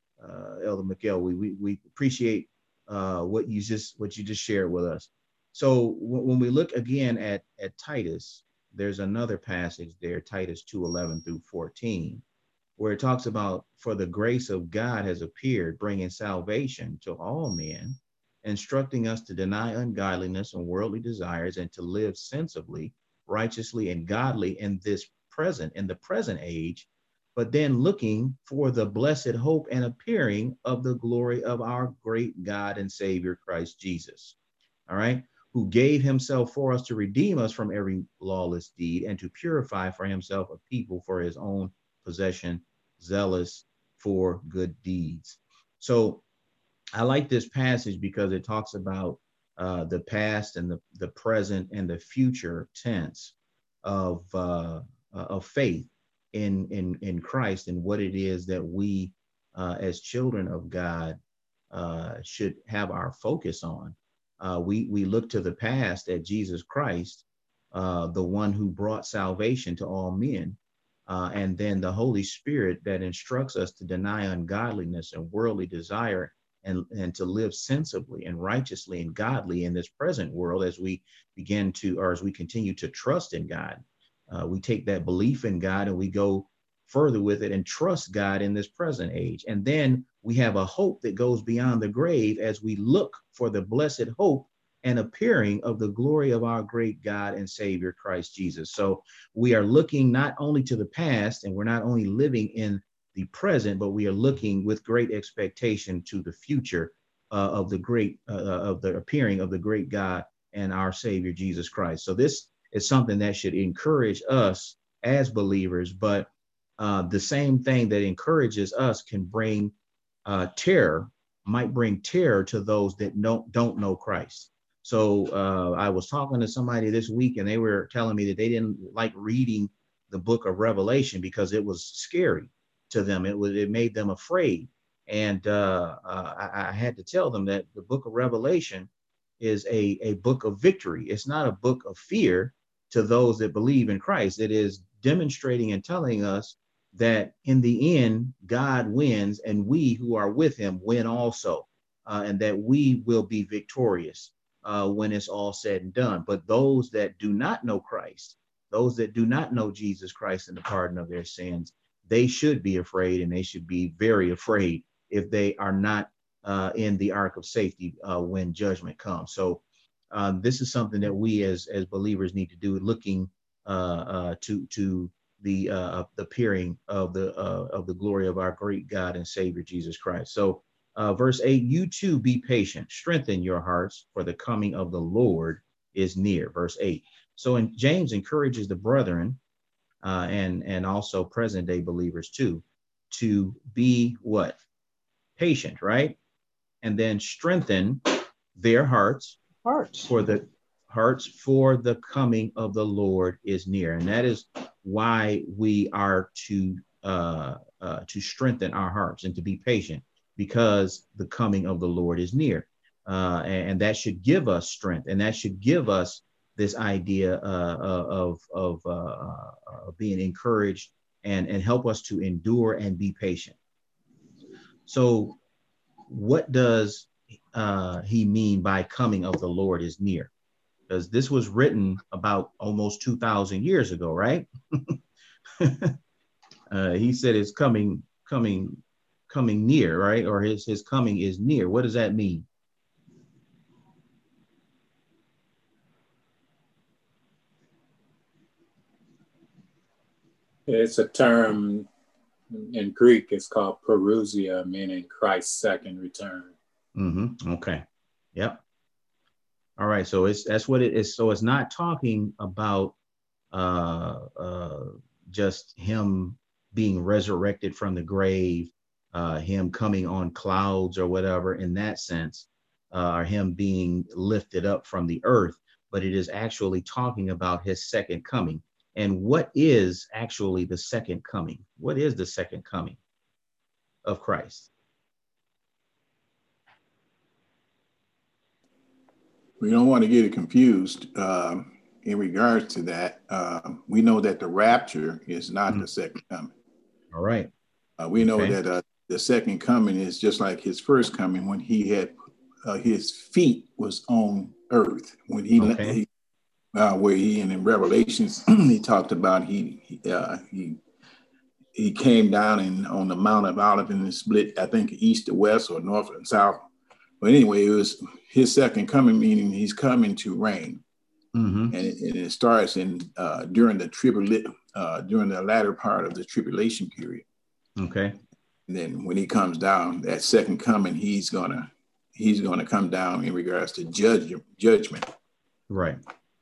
Uh, Elder McKell, we, we we appreciate uh, what you just what you just shared with us. So w- when we look again at at Titus, there's another passage there, Titus two eleven through fourteen, where it talks about, for the grace of God has appeared, bringing salvation to all men, instructing us to deny ungodliness and worldly desires, and to live sensibly, righteously, and godly in this present in the present age, but then looking for the blessed hope and appearing of the glory of our great God and Savior, Christ Jesus, all right, who gave himself for us to redeem us from every lawless deed and to purify for himself a people for his own possession, zealous for good deeds. So I like this passage because it talks about uh, the past and the, the present and the future tense of, uh, of faith in in in Christ, and what it is that we uh, as children of God uh, should have our focus on. Uh, we we look to the past at Jesus Christ, uh, the one who brought salvation to all men, uh, and then the Holy Spirit that instructs us to deny ungodliness and worldly desire, and and to live sensibly and righteously and godly in this present world as we begin to, or as we continue to trust in God. Uh, we take that belief in God and we go further with it and trust God in this present age. And then we have a hope that goes beyond the grave as we look for the blessed hope and appearing of the glory of our great God and Savior, Christ Jesus. So we are looking not only to the past, and we're not only living in the present, but we are looking with great expectation to the future uh, of the great, uh, of the appearing of the great God and our Savior, Jesus Christ. So this is something that should encourage us as believers, but uh, the same thing that encourages us can bring uh, terror, might bring terror to those that don't, don't know Christ. So uh, I was talking to somebody this week, and they were telling me that they didn't like reading the book of Revelation because it was scary to them. It was, it made them afraid. And uh, uh, I, I had to tell them that the book of Revelation is a, a book of victory. It's not a book of fear to those that believe in Christ. It is demonstrating and telling us that in the end, God wins, and we who are with him win also, uh, and that we will be victorious. uh, when it's all said and done. But those that do not know Christ, those that do not know Jesus Christ and the pardon of their sins, they should be afraid, and they should be very afraid if they are not uh, in the ark of safety uh, when judgment comes. So um, this is something that we as as believers need to do, looking uh, uh, to to the uh, the appearing of the uh, of the glory of our great God and Savior Jesus Christ. So uh, verse eight, you too be patient, strengthen your hearts, for the coming of the Lord is near. Verse eight. So in James encourages the brethren uh, and and also present day believers too to be what? Patient, right? And then strengthen their hearts, Hearts. for the hearts for the coming of the Lord is near. And that is why we are to uh, uh, to strengthen our hearts and to be patient, because the coming of the Lord is near. Uh, and, and that should give us strength, and that should give us this idea uh, of, of uh, uh, being encouraged and, and help us to endure and be patient. So what does uh, he mean by coming of the Lord is near? Because this was written about almost two thousand years ago, right? uh, he said it's coming, coming, coming near, right? Or his, his coming is near. What does that mean? It's a term in Greek. It's called parousia, meaning Christ's second return. Mm-hmm. Okay. Yep. All right. So it's that's what it is. So it's not talking about uh, uh, just him being resurrected from the grave, uh, him coming on clouds or whatever in that sense, uh, or him being lifted up from the earth, but it is actually talking about his second coming. And what is actually the second coming? What is the second coming of Christ? We don't want to get it confused um, in regards to that. Uh, we know that the rapture is not mm-hmm. the second coming. All right. Uh, we know okay. that uh, the second coming is just like his first coming, when he had uh, his feet was on earth, when he, okay. he uh, where he and in Revelations he talked about he he uh, he, he came down and on the Mount of Olives and split, I think, east to west or north and south. But anyway, it was his second coming, meaning he's coming to reign, mm-hmm. and, it, and it starts in uh, during the tribula- uh, during the latter part of the tribulation period. Okay. And then when he comes down, that second coming, he's gonna he's gonna come down in regards to judge judgment. Right.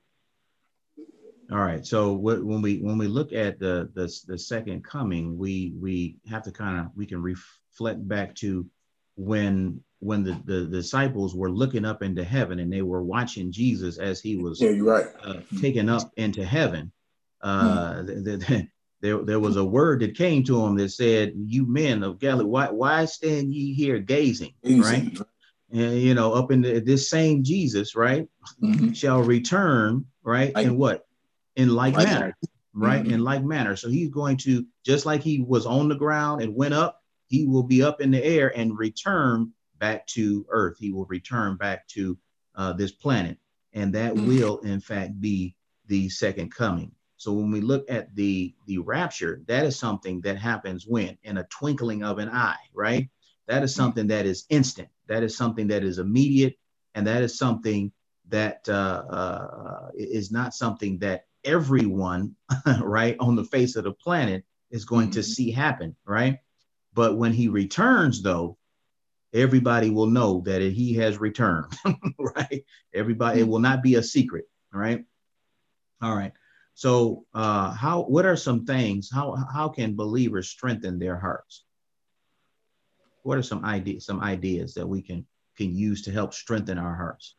All right. So what, when we when we look at the the, the second coming, we we have to kind of we can reflect back to when when the, the disciples were looking up into heaven and they were watching Jesus as he was yeah, you're right. uh, taken up into heaven. Uh, mm-hmm. the, the, there there was a word that came to him that said, "You men of Galilee, why why stand ye here gazing?" Easy. Right. And you know, up in the, this same Jesus, right, mm-hmm. shall return, right, like, and what? In like, like manner, that. right? Mm-hmm. In like manner. So he's going to, just like he was on the ground and went up, he will be up in the air and return back to earth. He will return back to uh, this planet. And that mm-hmm. will, in fact, be the second coming. So when we look at the, the rapture, that is something that happens when? In a twinkling of an eye, right? That is something that is instant. That is something that is immediate. And that is something that uh, uh, is not something that everyone, right, on the face of the planet is going mm-hmm. to see happen, right? But when he returns, though, everybody will know that he has returned, right? Everybody, mm-hmm. it will not be a secret, right? All right. So uh, how, what are some things, how, how can believers strengthen their hearts? What are some ideas, some ideas that we can, can use to help strengthen our hearts?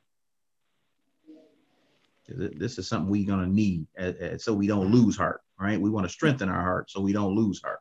This is something we're going to need uh, uh, so we don't lose heart, right? We want to strengthen our heart so we don't lose heart.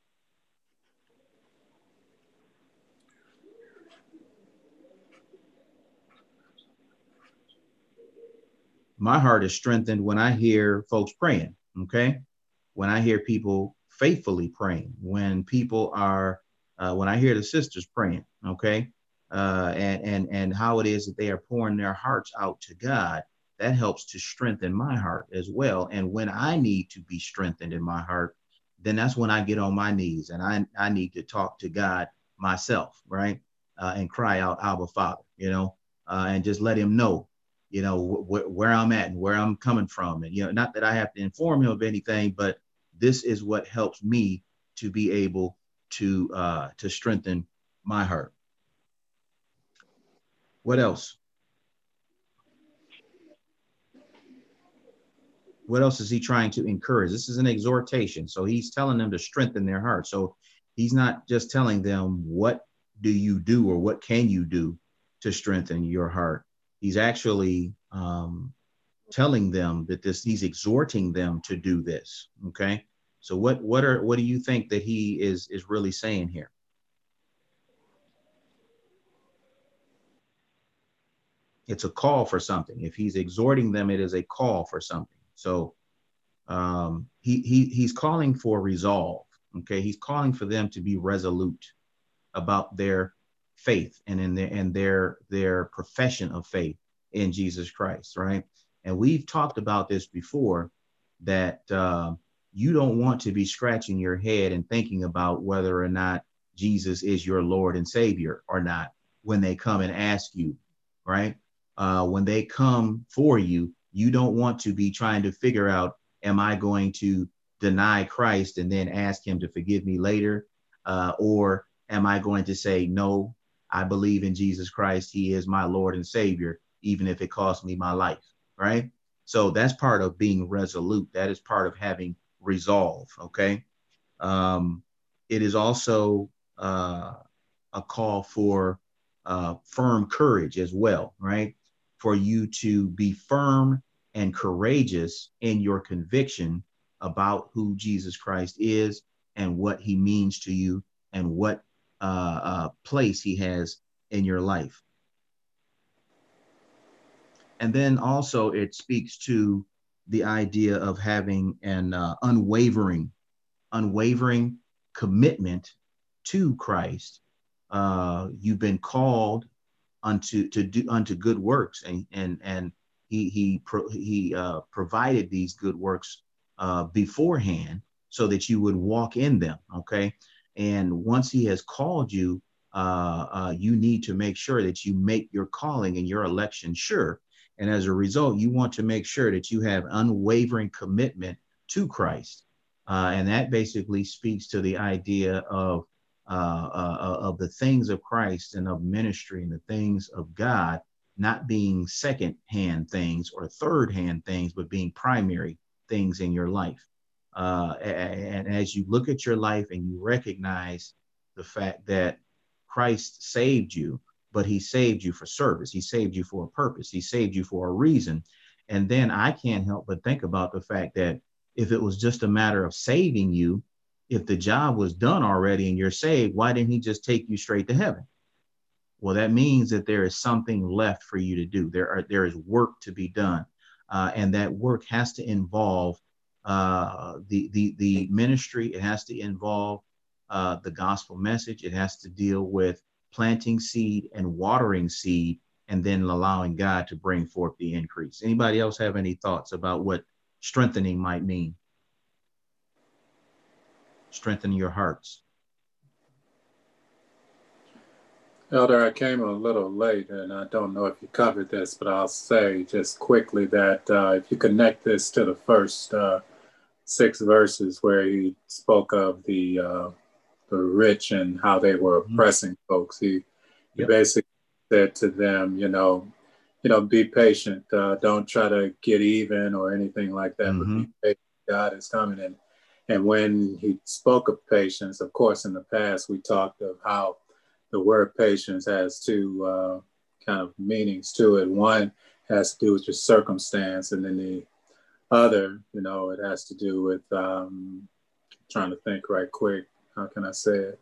My heart is strengthened when I hear folks praying, okay? When I hear people faithfully praying, when people are, uh, when I hear the sisters praying, okay? uh, and, and, and how it is that they are pouring their hearts out to God, that helps to strengthen my heart as well. And when I need to be strengthened in my heart, then that's when I get on my knees and I, I need to talk to God myself, right? Uh, and cry out, Abba, Father, you know, uh, and just let him know, you know, wh- where I'm at and where I'm coming from. And, you know, not that I have to inform him of anything, but this is what helps me to be able to, uh, to strengthen my heart. What else? What else is he trying to encourage? This is an exhortation. So he's telling them to strengthen their heart. So he's not just telling them, what do you do or what can you do to strengthen your heart? He's actually um, telling them that this, he's exhorting them to do this. Okay. So what, what are, what do you think that he is, is really saying here? It's a call for something. If he's exhorting them, it is a call for something. So um, he, he, he's calling for resolve. Okay. He's calling for them to be resolute about their faith and in their, and their, their profession of faith in Jesus Christ. Right. And we've talked about this before, that uh, you don't want to be scratching your head and thinking about whether or not Jesus is your Lord and Savior or not when they come and ask you, right? Uh, when they come for you, you don't want to be trying to figure out, am I going to deny Christ and then ask him to forgive me later? Uh, or am I going to say, no, I believe in Jesus Christ. He is my Lord and Savior, even if it costs me my life, right? So that's part of being resolute. That is part of having resolve, okay? Um, it is also uh, a call for uh, firm courage as well, right? For you to be firm and courageous in your conviction about who Jesus Christ is and what he means to you and what uh, uh, place he has in your life. And then also it speaks to the idea of having an uh, unwavering, unwavering commitment to Christ. Uh, you've been called unto to do unto good works, and and and he he pro, he uh, provided these good works uh, beforehand so that you would walk in them. Okay, and once he has called you, uh, uh, you need to make sure that you make your calling and your election sure. And as a result, you want to make sure that you have unwavering commitment to Christ. Uh, and that basically speaks to the idea of, uh, uh, of the things of Christ and of ministry and the things of God not being second-hand things or third-hand things, but being primary things in your life. Uh, and as you look at your life and you recognize the fact that Christ saved you, but he saved you for service. He saved you for a purpose. He saved you for a reason. And then I can't help but think about the fact that if it was just a matter of saving you, if the job was done already and you're saved, why didn't he just take you straight to heaven? Well, that means that there is something left for you to do. There are, there is work to be done. Uh, and that work has to involve uh, the, the, the ministry. It has to involve uh, the gospel message. It has to deal with planting seed and watering seed, and then allowing God to bring forth the increase. Anybody else have any thoughts about what strengthening might mean? Strengthen your hearts. Elder, I came a little late, and I don't know if you covered this, but I'll say just quickly that uh, if you connect this to the first uh, six verses where he spoke of the uh, the rich and how they were oppressing mm-hmm. folks, he, yep. he basically said to them, you know, you know, be patient. Uh, don't try to get even or anything like that. Mm-hmm. But be patient. God is coming. And and when he spoke of patience, of course, in the past we talked of how the word patience has two uh, kind of meanings to it. One has to do with your circumstance, and then the other, you know, it has to do with um, trying to think right quick. How can I say it?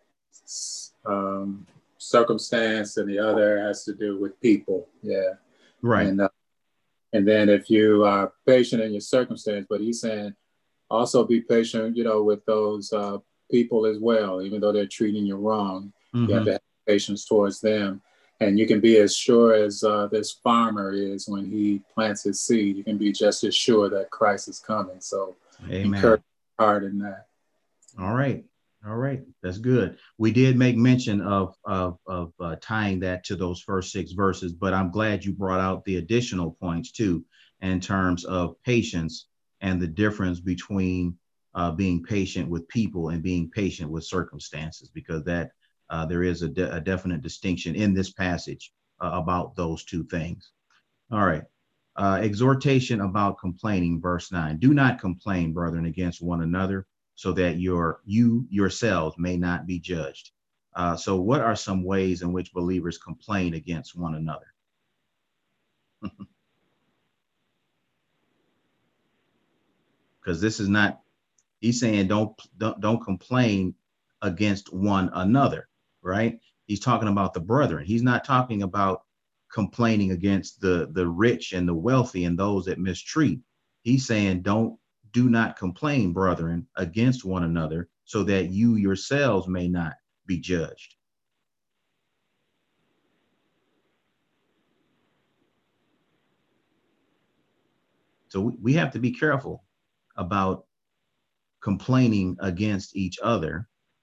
Um, circumstance, and the other has to do with people. Yeah. Right. And, uh, and then if you are patient in your circumstance, but he's saying also be patient, you know, with those uh, people as well, even though they're treating you wrong. Mm-hmm. You have to have patience towards them. And you can be as sure as uh, this farmer is when he plants his seed. You can be just as sure that Christ is coming. So Amen. Encourage hard in that. All right. All right. That's good. We did make mention of, of, of uh, tying that to those first six verses, but I'm glad you brought out the additional points too, in terms of patience and the difference between uh, being patient with people and being patient with circumstances, because that uh, there is a, de a definite distinction in this passage uh, about those two things. All right. Uh, exhortation about complaining, verse nine. Do not complain, brethren, against one another, so that your you yourselves may not be judged. Uh, so what are some ways in which believers complain against one another? Because this is not, he's saying don't, don't, don't complain against one another, right? He's talking about the brethren. He's not talking about complaining against the, the rich and the wealthy and those that mistreat. He's saying don't, do not complain, brethren, against one another, so that you yourselves may not be judged. So we, we have to be careful about complaining against each other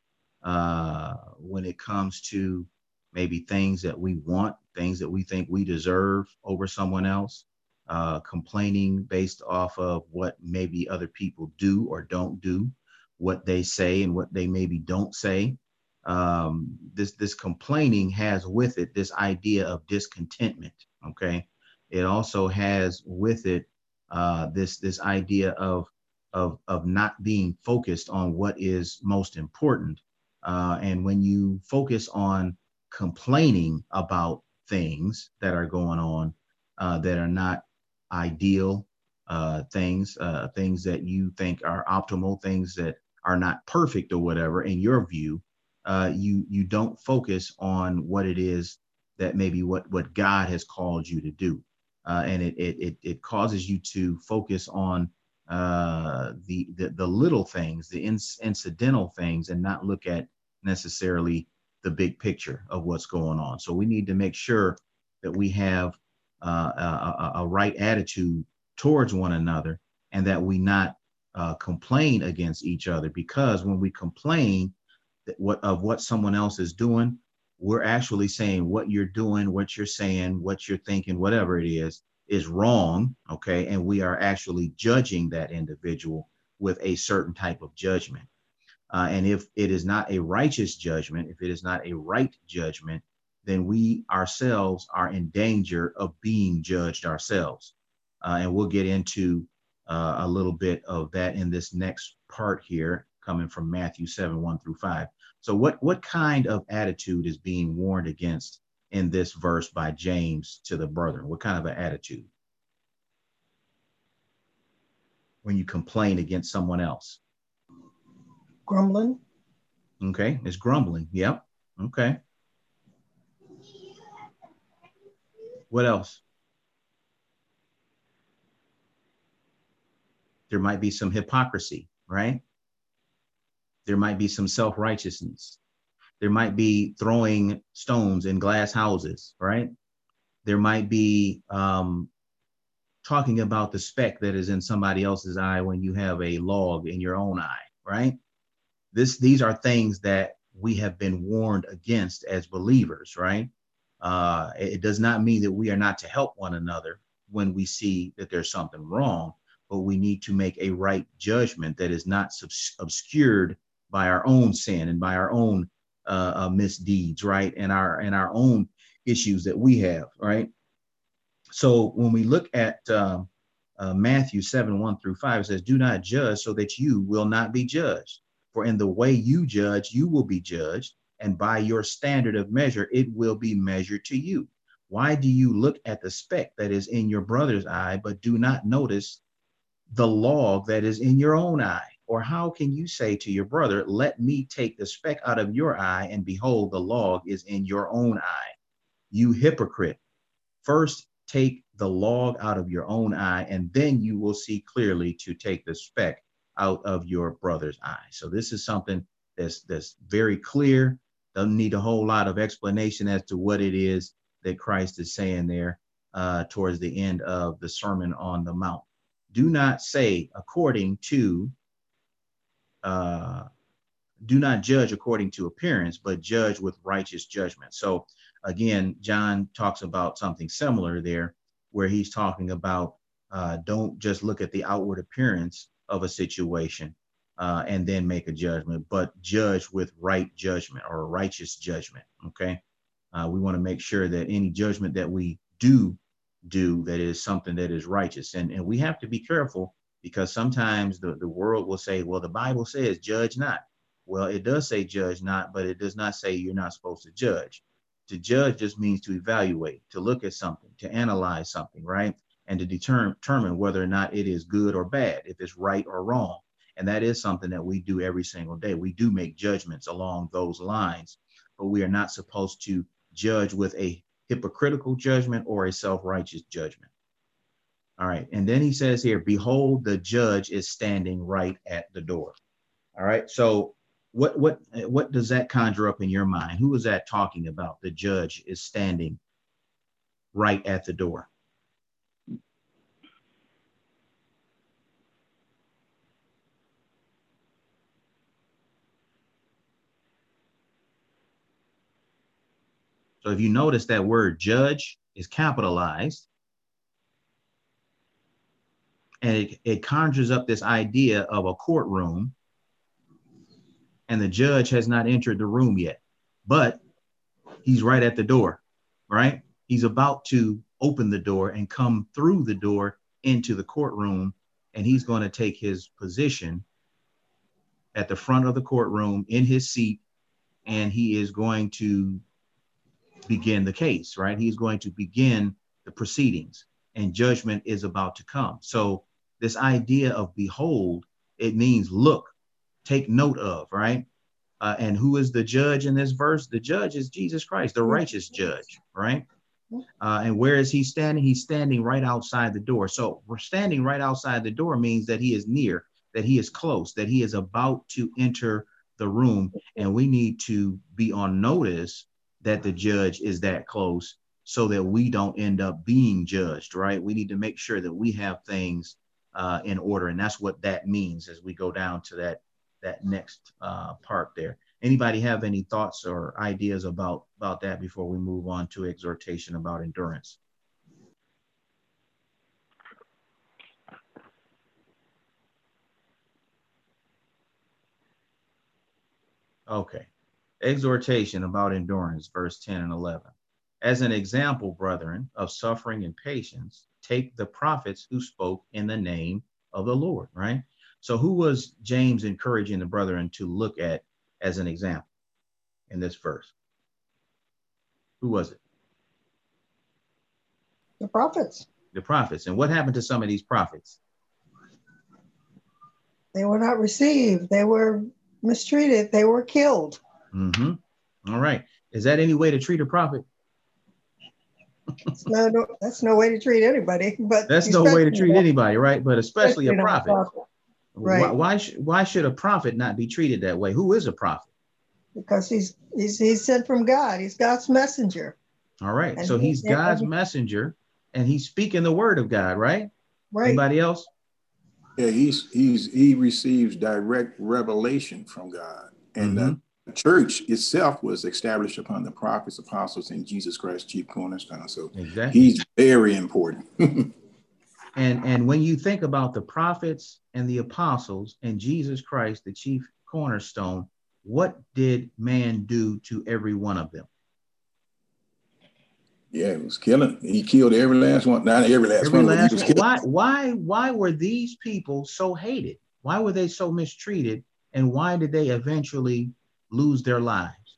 uh, when it comes to maybe things that we want, things that we think we deserve over someone else. Uh, complaining based off of what maybe other people do or don't do, what they say and what they maybe don't say. Um, this, this complaining has with it this idea of discontentment, okay? It also has with it uh, this, this idea of, of, of not being focused on what is most important. Uh, and when you focus on complaining about things that are going on uh, that are not ideal uh, things, uh, things that you think are optimal, things that are not perfect or whatever, in your view, uh, you you don't focus on what it is that maybe what what God has called you to do, uh, and it, it it it causes you to focus on uh, the, the the little things, the inc incidental things, and not look at necessarily the big picture of what's going on. So we need to make sure that we have Uh, a, a right attitude towards one another, and that we not uh, complain against each other, because when we complain that what of what someone else is doing, we're actually saying what you're doing, what you're saying, what you're thinking, whatever it is, is wrong, okay? And we are actually judging that individual with a certain type of judgment. Uh, and if it is not a righteous judgment, if it is not a right judgment, then we ourselves are in danger of being judged ourselves. Uh, and we'll get into uh, a little bit of that in this next part here, coming from Matthew seven, one through five. So what, what kind of attitude is being warned against in this verse by James to the brethren? What kind of an attitude? When you complain against someone else? Grumbling. Okay, it's grumbling. Yep. Okay. What else? There might be some hypocrisy, right? There might be some self-righteousness. There might be throwing stones in glass houses, right? There might be um, talking about the speck that is in somebody else's eye when you have a log in your own eye, right? This, these are things that we have been warned against as believers, right? Uh, it does not mean that we are not to help one another when we see that there's something wrong, but we need to make a right judgment that is not obscured by our own sin and by our own uh, uh, misdeeds, right? And our, and our own issues that we have, right? So when we look at uh, uh, Matthew seven, one through five, it says, do not judge so that you will not be judged. For in the way you judge, you will be judged, and by your standard of measure, it will be measured to you. Why do you look at the speck that is in your brother's eye, but do not notice the log that is in your own eye? Or how can you say to your brother, let me take the speck out of your eye, and behold, the log is in your own eye? You hypocrite, first take the log out of your own eye, and then you will see clearly to take the speck out of your brother's eye. So this is something that's, that's very clear. Doesn't need a whole lot of explanation as to what it is that Christ is saying there uh, towards the end of the Sermon on the Mount. Do not say according to, uh, do not judge according to appearance, but judge with righteous judgment. So again, John talks about something similar there, where he's talking about uh, don't just look at the outward appearance of a situation uh, and then make a judgment, but judge with right judgment or righteous judgment. Okay. Uh, we want to make sure that any judgment that we do do that is something that is righteous. And, and we have to be careful, because sometimes the, the world will say, well, the Bible says judge not. Well, it does say judge not, but it does not say you're not supposed to judge. To judge just means to evaluate, to look at something, to analyze something, right? And to determine, determine whether or not it is good or bad, if it's right or wrong. And that is something that we do every single day. We do make judgments along those lines, but we are not supposed to judge with a hypocritical judgment or a self-righteous judgment. All right. And then he says here, behold, the judge is standing right at the door. All right. So what, what, what does that conjure up in your mind? Who is that talking about? The judge is standing right at the door. So if you notice, that word judge is capitalized, and it, it conjures up this idea of a courtroom, and the judge has not entered the room yet, but he's right at the door, right? He's about to open the door and come through the door into the courtroom, and he's going to take his position at the front of the courtroom in his seat, and he is going to begin the case, right? He's going to begin the proceedings, and judgment is about to come. So this idea of behold, it means look, take note of, right? Uh, and who is the judge in this verse? The judge is Jesus Christ, the righteous judge, right? Uh, and where is he standing? He's standing right outside the door. So we're standing right outside the door means that he is near, that he is close, that he is about to enter the room. And we need to be on notice that the judge is that close, so that we don't end up being judged, right? We need to make sure that we have things uh, in order. And that's what that means as we go down to that, that next uh, part there. Anybody have any thoughts or ideas about, about that before we move on to exhortation about endurance? Okay. Exhortation about endurance, verse ten and eleven. As an example, brethren, of suffering and patience, take the prophets who spoke in the name of the Lord, right? So who was James encouraging the brethren to look at as an example in this verse? Who was it? The prophets. The prophets. And what happened to some of these prophets? They were not received. They were mistreated. They were killed. Mm-hmm. All right. Is that any way to treat a prophet? no, no, that's no way to treat anybody. But that's no way to treat anybody, right? But especially, especially a prophet. prophet. Right. Why, why, sh why should a prophet not be treated that way? Who is a prophet? Because he's he's, he's sent from God. He's God's messenger. All right. And so he's he, God's and, messenger, and he's speaking the word of God, right? Right. Anybody else? Yeah, he's he's he receives direct revelation from God, and mm-hmm. the church itself was established upon the prophets, apostles, and Jesus Christ, chief cornerstone. So exactly. He's very important. and and when you think about the prophets and the apostles and Jesus Christ, the chief cornerstone, what did man do to every one of them? Yeah, he was killing. He killed every last one. Not every last every one. Last he was one. Why? Why? Why were these people so hated? Why were they so mistreated? And why did they eventually lose their lives?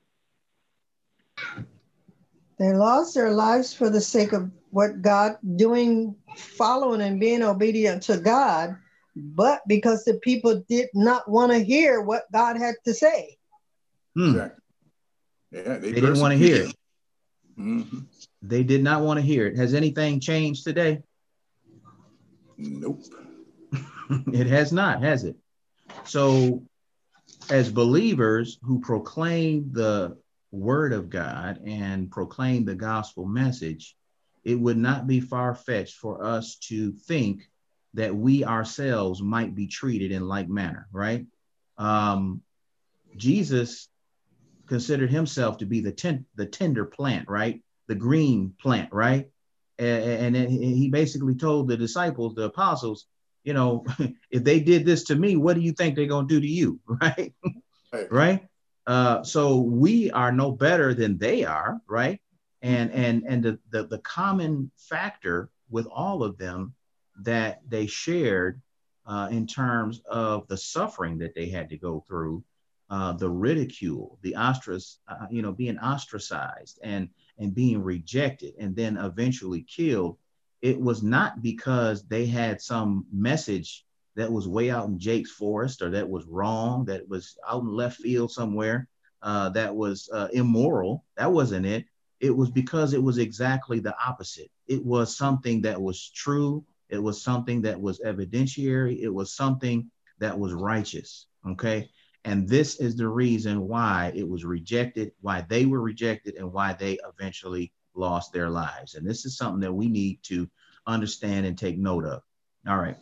They lost their lives for the sake of what God doing, following and being obedient to God, but because the people did not want to hear what God had to say. Hmm. Exactly. Yeah, they, they didn't want to hear it. Mm-hmm. They did not want to hear it. Has anything changed today? Nope. It has not, has it? So as believers who proclaim the word of God and proclaim the gospel message, it would not be far-fetched for us to think that we ourselves might be treated in like manner, right? Um, Jesus considered himself to be the, ten, the tender plant, right? The green plant, right? And, and he basically told the disciples, the apostles, you know, if they did this to me, what do you think they're going to do to you, right? Right. Right? Uh, so we are no better than they are, right? And and and the, the the common factor with all of them that they shared uh, in terms of the suffering that they had to go through, uh, the ridicule, the ostrac, uh, you know, being ostracized and and being rejected, and then eventually killed. It was not because they had some message that was way out in Jake's forest, or that was wrong, that was out in left field somewhere, uh, that was uh, immoral. That wasn't it. It was because it was exactly the opposite. It was something that was true. It was something that was evidentiary. It was something that was righteous. Okay. And this is the reason why it was rejected, why they were rejected, and why they eventually lost their lives. And this is something that we need to understand and take note of. All right.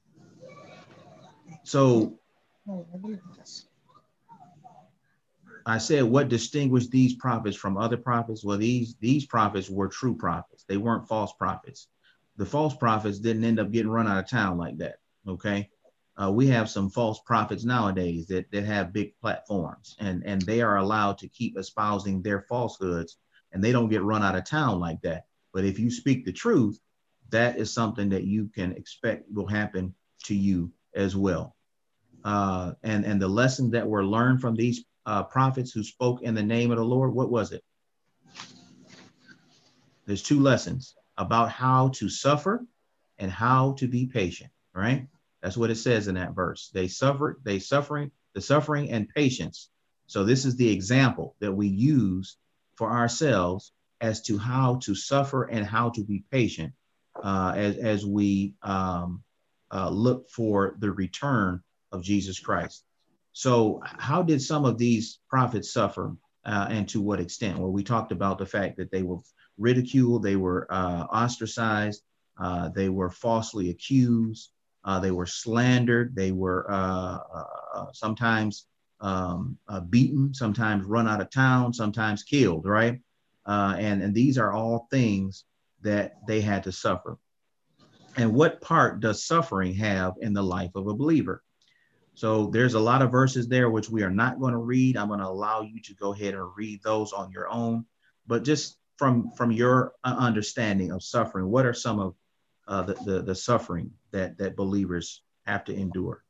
So I said, what distinguished these prophets from other prophets? Well, these, these prophets were true prophets. They weren't false prophets. The false prophets didn't end up getting run out of town like that. Okay. Uh, we have some false prophets nowadays that, that have big platforms, and, and they are allowed to keep espousing their falsehoods, and they don't get run out of town like that. But if you speak the truth, that is something that you can expect will happen to you as well. Uh, and, and the lessons that were learned from these uh, prophets who spoke in the name of the Lord, what was it? There's two lessons about how to suffer and how to be patient, right? That's what it says in that verse. They suffered, they suffering, the suffering and patience. So this is the example that we use for ourselves as to how to suffer and how to be patient uh, as, as we um, uh, look for the return of Jesus Christ. So how did some of these prophets suffer uh, and to what extent? Well, we talked about the fact that they were ridiculed, they were uh, ostracized, uh, they were falsely accused, uh, they were slandered, they were uh, uh, sometimes um, uh, beaten, sometimes run out of town, sometimes killed, right? Uh, and, and these are all things that they had to suffer. And what part does suffering have in the life of a believer? So there's a lot of verses there which we are not going to read. I'm going to allow you to go ahead and read those on your own. But just from, from your understanding of suffering, what are some of uh, the, the, the suffering that, that believers have to endure?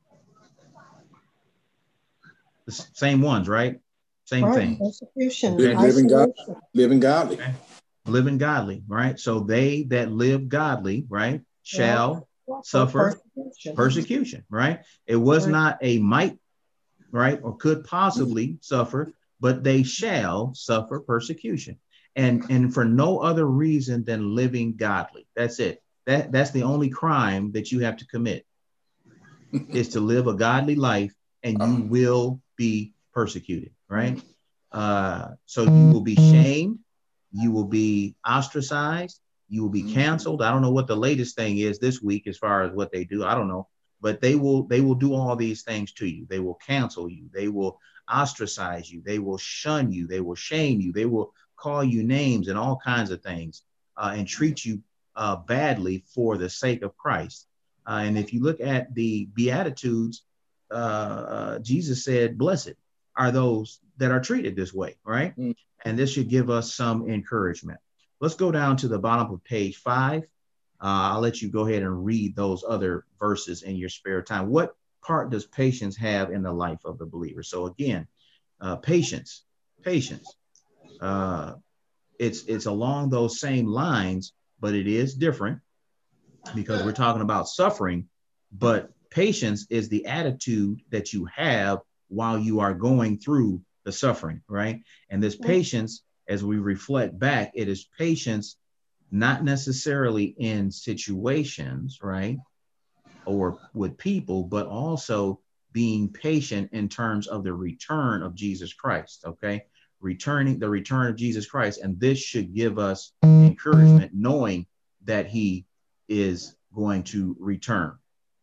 The same ones, right? Same Right, thing. persecution, Live- living God, isolation. living godly. Okay. Living godly, right? So they that live godly, right, shall Yeah. suffer Persecution. persecution, right? It was Right. not a might, right, or could possibly suffer, but they shall suffer persecution. And, and for no other reason than living godly. That's it. That, that's the only crime that you have to commit, is to live a godly life, and you will be persecuted, right? Uh, so you will be shamed, you will be ostracized, you will be canceled. I don't know what the latest thing is this week as far as what they do. I don't know, but they will, they will do all these things to you. They will cancel you. They will ostracize you. They will shun you. They will shame you. They will call you names and all kinds of things uh, and treat you uh, badly for the sake of Christ. Uh, and if you look at the Beatitudes, uh, uh, Jesus said, blessed are those that are treated this way, right? Mm. And this should give us some encouragement. Let's go down to the bottom of page five. Uh, I'll let you go ahead and read those other verses in your spare time. What part does patience have in the life of the believer? So again, uh, patience, patience. Uh, it's, it's along those same lines, but it is different because we're talking about suffering, but patience is the attitude that you have while you are going through the suffering, right? And this patience, as we reflect back, it is patience not necessarily in situations, right, or with people, but also being patient in terms of the return of Jesus Christ, okay? returning, the return of Jesus Christ. And this should give us encouragement, knowing that he is going to return.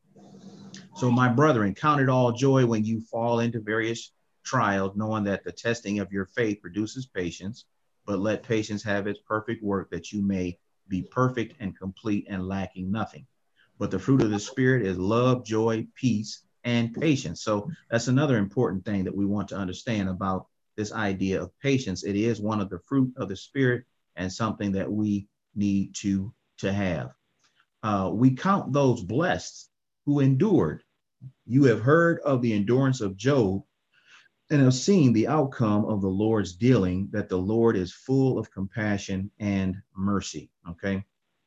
So my brethren, count it all joy when you fall into various trials, knowing that the testing of your faith produces patience, but let patience have its perfect work, that you may be perfect and complete and lacking nothing. But the fruit of the Spirit is love, joy, peace, and patience. So that's another important thing that we want to understand about this idea of patience. It is one of the fruit of the Spirit and something that we need to, to have. Uh, we count those blessed who endured. You have heard of the endurance of Job and have seen the outcome of the Lord's dealing, that the Lord is full of compassion and mercy. Okay.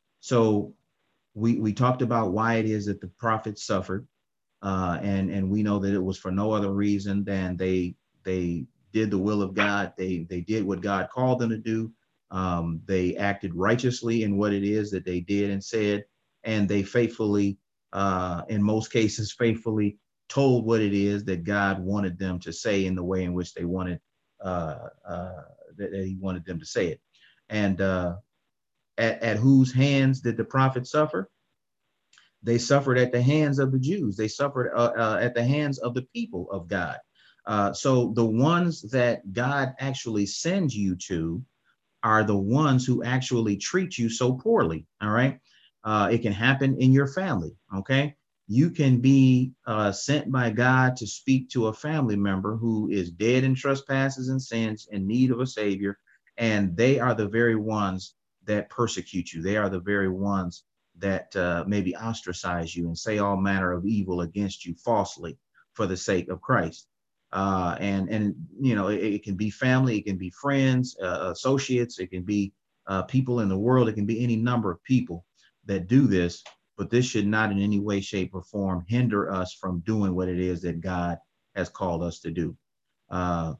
So we, we talked about why it is that the prophets suffered. Uh, and, and we know that it was for no other reason than they, they did the will of God. They, they did what God called them to do. Um, they acted righteously in what it is that they did and said, and they faithfully, uh, in most cases, faithfully told what it is that God wanted them to say in the way in which they wanted, uh, uh, that, that he wanted them to say it. And uh, at, at whose hands did the prophets suffer? They suffered at the hands of the Jews. They suffered uh, uh, at the hands of the people of God. Uh, so the ones that God actually sends you to are the ones who actually treat you so poorly. All right. Uh, it can happen in your family. Okay. You can be uh, sent by God to speak to a family member who is dead in trespasses and sins, in need of a savior. And they are the very ones that persecute you. They are the very ones that uh, maybe ostracize you and say all manner of evil against you falsely for the sake of Christ. Uh, and, and, you know, it, it can be family, it can be friends, uh, associates, it can be uh, people in the world. It can be any number of people that do this, but this should not in any way, shape, or form hinder us from doing what it is that God has called us to do. Uh,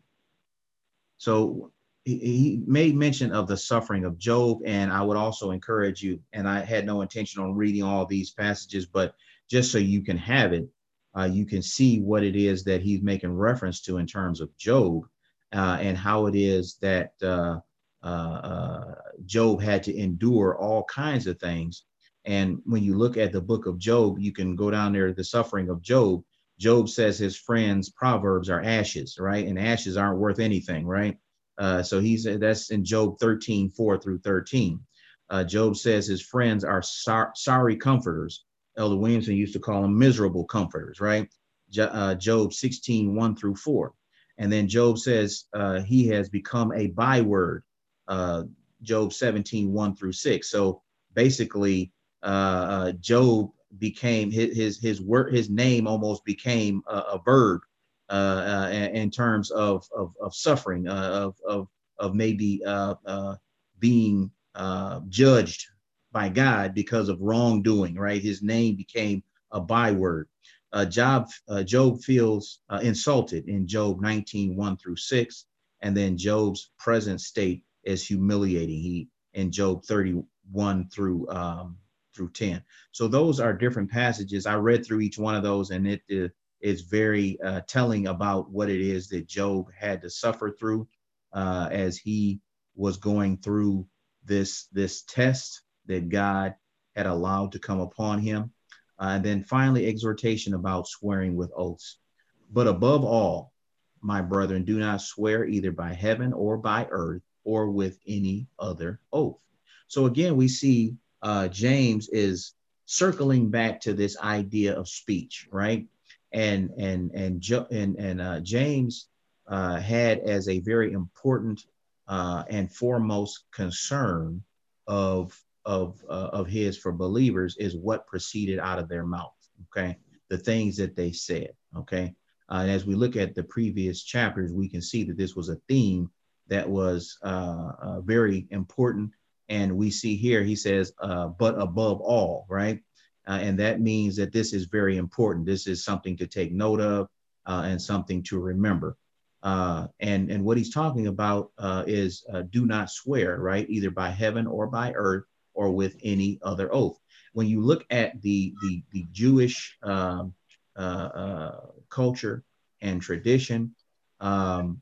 so he, he made mention of the suffering of Job, and I would also encourage you, and I had no intention on reading all these passages, but just so you can have it, uh, you can see what it is that he's making reference to in terms of Job, uh, and how it is that uh, uh, uh, Job had to endure all kinds of things. And when you look at the book of Job, you can go down there to the suffering of Job. Job says his friends' proverbs are ashes, right? And ashes aren't worth anything, right? Uh, so he's that's in Job thirteen, four through thirteen. Uh, Job says his friends are sor sorry comforters. Elder Williamson used to call them miserable comforters, right? Jo uh, Job sixteen, one through four. And then Job says uh, he has become a byword, uh, Job seventeen, one through six. So basically, uh, uh, Job became his his his word, his name almost became a, a verb uh, uh, in terms of of, of suffering, uh, of of of maybe uh, uh, being uh, judged by God because of wrongdoing. Right, his name became a byword. Uh, Job uh, Job feels uh, insulted in Job nineteen, one through six, and then Job's present state is humiliating. He in Job thirty-one through um, through ten. So those are different passages. I read through each one of those, and it uh, is very uh, telling about what it is that Job had to suffer through uh, as he was going through this, this test that God had allowed to come upon him. Uh, and then finally, exhortation about swearing with oaths. But above all, my brethren, do not swear either by heaven or by earth or with any other oath. So again, we see uh, James is circling back to this idea of speech, right? And and and jo and and uh, James uh, had as a very important uh, and foremost concern of of uh, of his for believers is what proceeded out of their mouth. Okay, the things that they said. Okay, uh, and as we look at the previous chapters, we can see that this was a theme that was uh, uh, very important. And we see here, he says, uh, but above all, right? Uh, and that means that this is very important. This is something to take note of uh, and something to remember. Uh, and, and what he's talking about uh, is uh, do not swear, right? Either by heaven or by earth or with any other oath. When you look at the, the, the Jewish um, uh, uh, culture and tradition, um,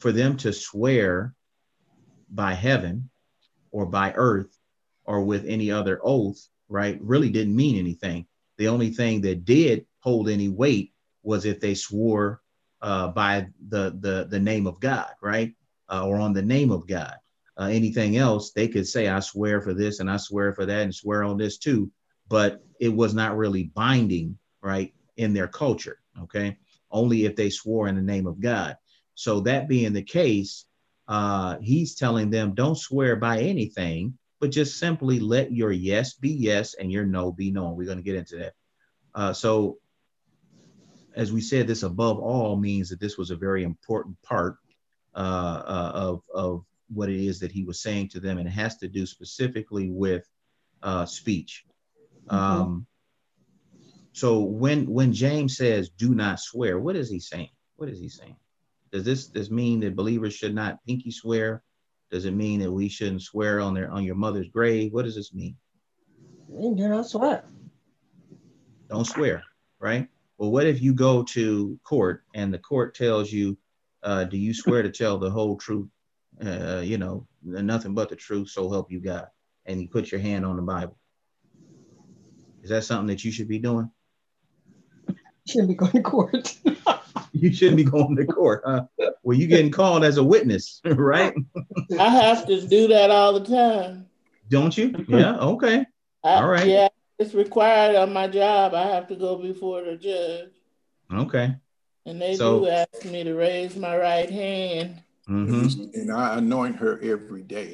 for them to swear by heaven or by earth or with any other oath, right, really didn't mean anything. The only thing that did hold any weight was if they swore uh, by the, the, the name of God, right, uh, or on the name of God. Uh, anything else, they could say, I swear for this and I swear for that and swear on this too, but it was not really binding, right, in their culture, okay, only if they swore in the name of God. So that being the case, uh, he's telling them, don't swear by anything, but just simply let your yes be yes and your no be no. We're going to get into that. Uh, so as we said, this above all means that this was a very important part uh, uh, of, of what it is that he was saying to them, and it has to do specifically with uh, speech. Mm-hmm. Um, so when when James says, do not swear, what is he saying? What is he saying? Does this, this mean that believers should not pinky swear? Does it mean that we shouldn't swear on their on your mother's grave? What does this mean? Do not swear. Don't swear, right? Well, what if you go to court and the court tells you, uh, do you swear to tell the whole truth, uh, you know, nothing but the truth, so help you God, and you put your hand on the Bible? Is that something that you should be doing? You shouldn't be going to court. You shouldn't be going to court. Huh? Well, you're getting called as a witness, right? I have to do that all the time. Don't you? Yeah. Okay. I, all right. Yeah, it's required on my job. I have to go before the judge. Okay. And they so, do ask me to raise my right hand. Mm-hmm. And I anoint her every day.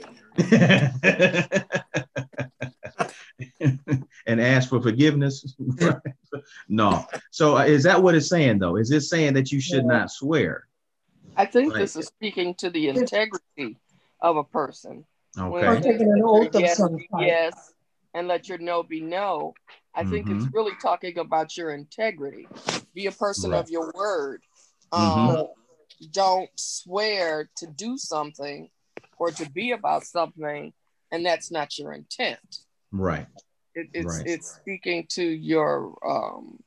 And ask for forgiveness. No. So uh, is that what it's saying, though? Is it saying that you should yeah. not swear? I think right. This is speaking to the integrity of a person. Okay. Or taking an oath of yes, some type. Yes, and let your no be no. I mm-hmm. think it's really talking about your integrity. Be a person right. of your word. Um, mm-hmm. Don't swear to do something or to be about something, and that's not your intent. Right. It, it's right. it's speaking to your um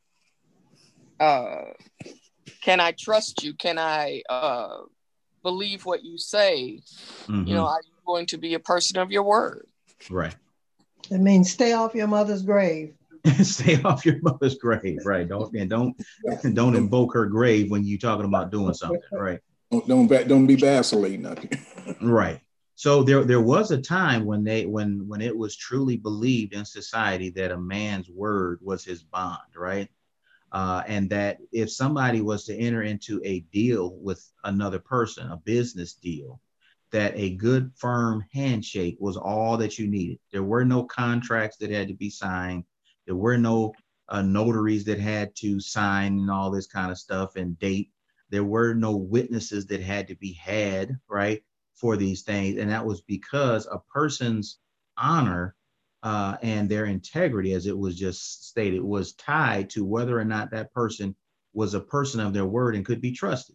uh can I trust you? Can I uh believe what you say? Mm-hmm. You know, are you going to be a person of your word? Right. It means stay off your mother's grave. Stay off your mother's grave, right? Don't and don't don't invoke her grave when you're talking about doing something, right? Don't don't, don't be vacillating nothing. Right. So there, there was a time when they, when, when it was truly believed in society that a man's word was his bond, right? Uh, and that if somebody was to enter into a deal with another person, a business deal, that a good, firm handshake was all that you needed. There were no contracts that had to be signed. There were no uh, notaries that had to sign and all this kind of stuff and date. There were no witnesses that had to be had, right, for these things. And that was because a person's honor uh, and their integrity, as it was just stated, was tied to whether or not that person was a person of their word and could be trusted.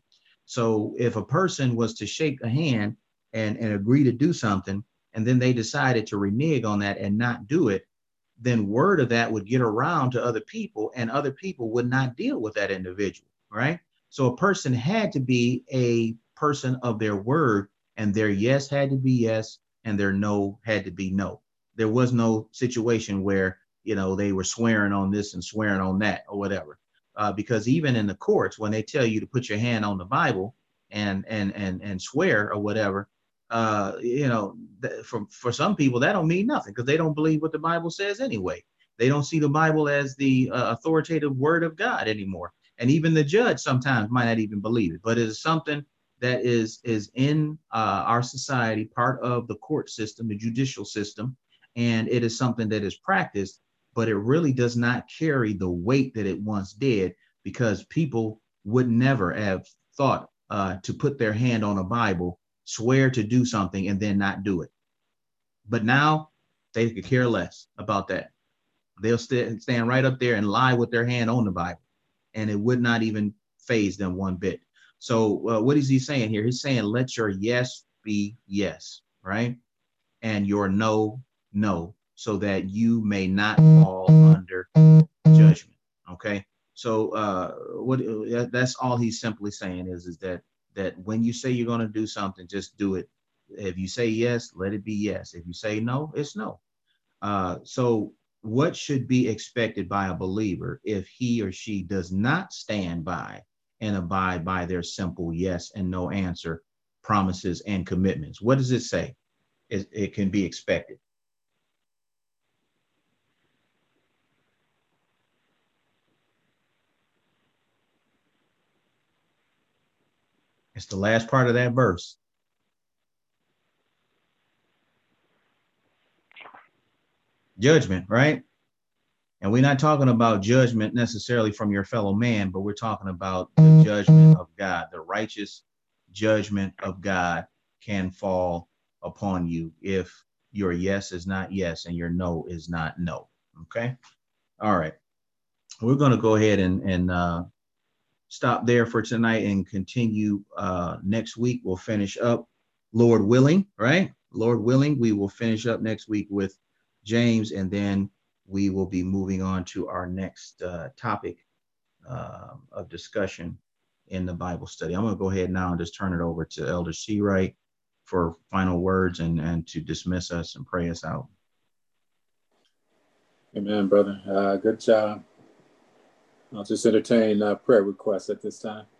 So if a person was to shake a hand and, and agree to do something, and then they decided to renege on that and not do it, then word of that would get around to other people, and other people would not deal with that individual, right? So a person had to be a person of their word, and their yes had to be yes, and their no had to be no. There was no situation where, you know, they were swearing on this and swearing on that or whatever. Uh, because even in the courts, when they tell you to put your hand on the Bible and and and and swear or whatever, uh, you know, th- for for some people that don't mean nothing because they don't believe what the Bible says anyway. They don't see the Bible as the uh, authoritative word of God anymore. And even the judge sometimes might not even believe it, but it is something that is is in uh, our society, part of the court system, the judicial system, and it is something that is practiced, but it really does not carry the weight that it once did, because people would never have thought uh, to put their hand on a Bible, swear to do something, and then not do it. But now they could care less about that. They'll st- stand right up there and lie with their hand on the Bible, and it would not even faze them one bit. So uh, what is he saying here? He's saying, let your yes be yes, right? And your no, no, so that you may not fall under judgment. Okay. So uh, what that's all he's simply saying is, is that that when you say you're going to do something, just do it. If you say yes, let it be yes. If you say no, it's no. Uh, so what should be expected by a believer if he or she does not stand by and abide by their simple yes and no answer promises and commitments? What does it say? It, it can be expected. It's the last part of that verse. Judgment, right? And we're not talking about judgment necessarily from your fellow man, but we're talking about the judgment of God. The righteous judgment of God can fall upon you if your yes is not yes and your no is not no. Okay. All right. We're going to go ahead and, and uh, stop there for tonight and continue uh, next week. We'll finish up, Lord willing, right? Lord willing, we will finish up next week with James, and then we will be moving on to our next uh, topic uh, of discussion in the Bible study. I'm going to go ahead now and just turn it over to Elder Seawright for final words and, and to dismiss us and pray us out. Amen, brother. Uh, good job. I'll just entertain uh, prayer requests at this time.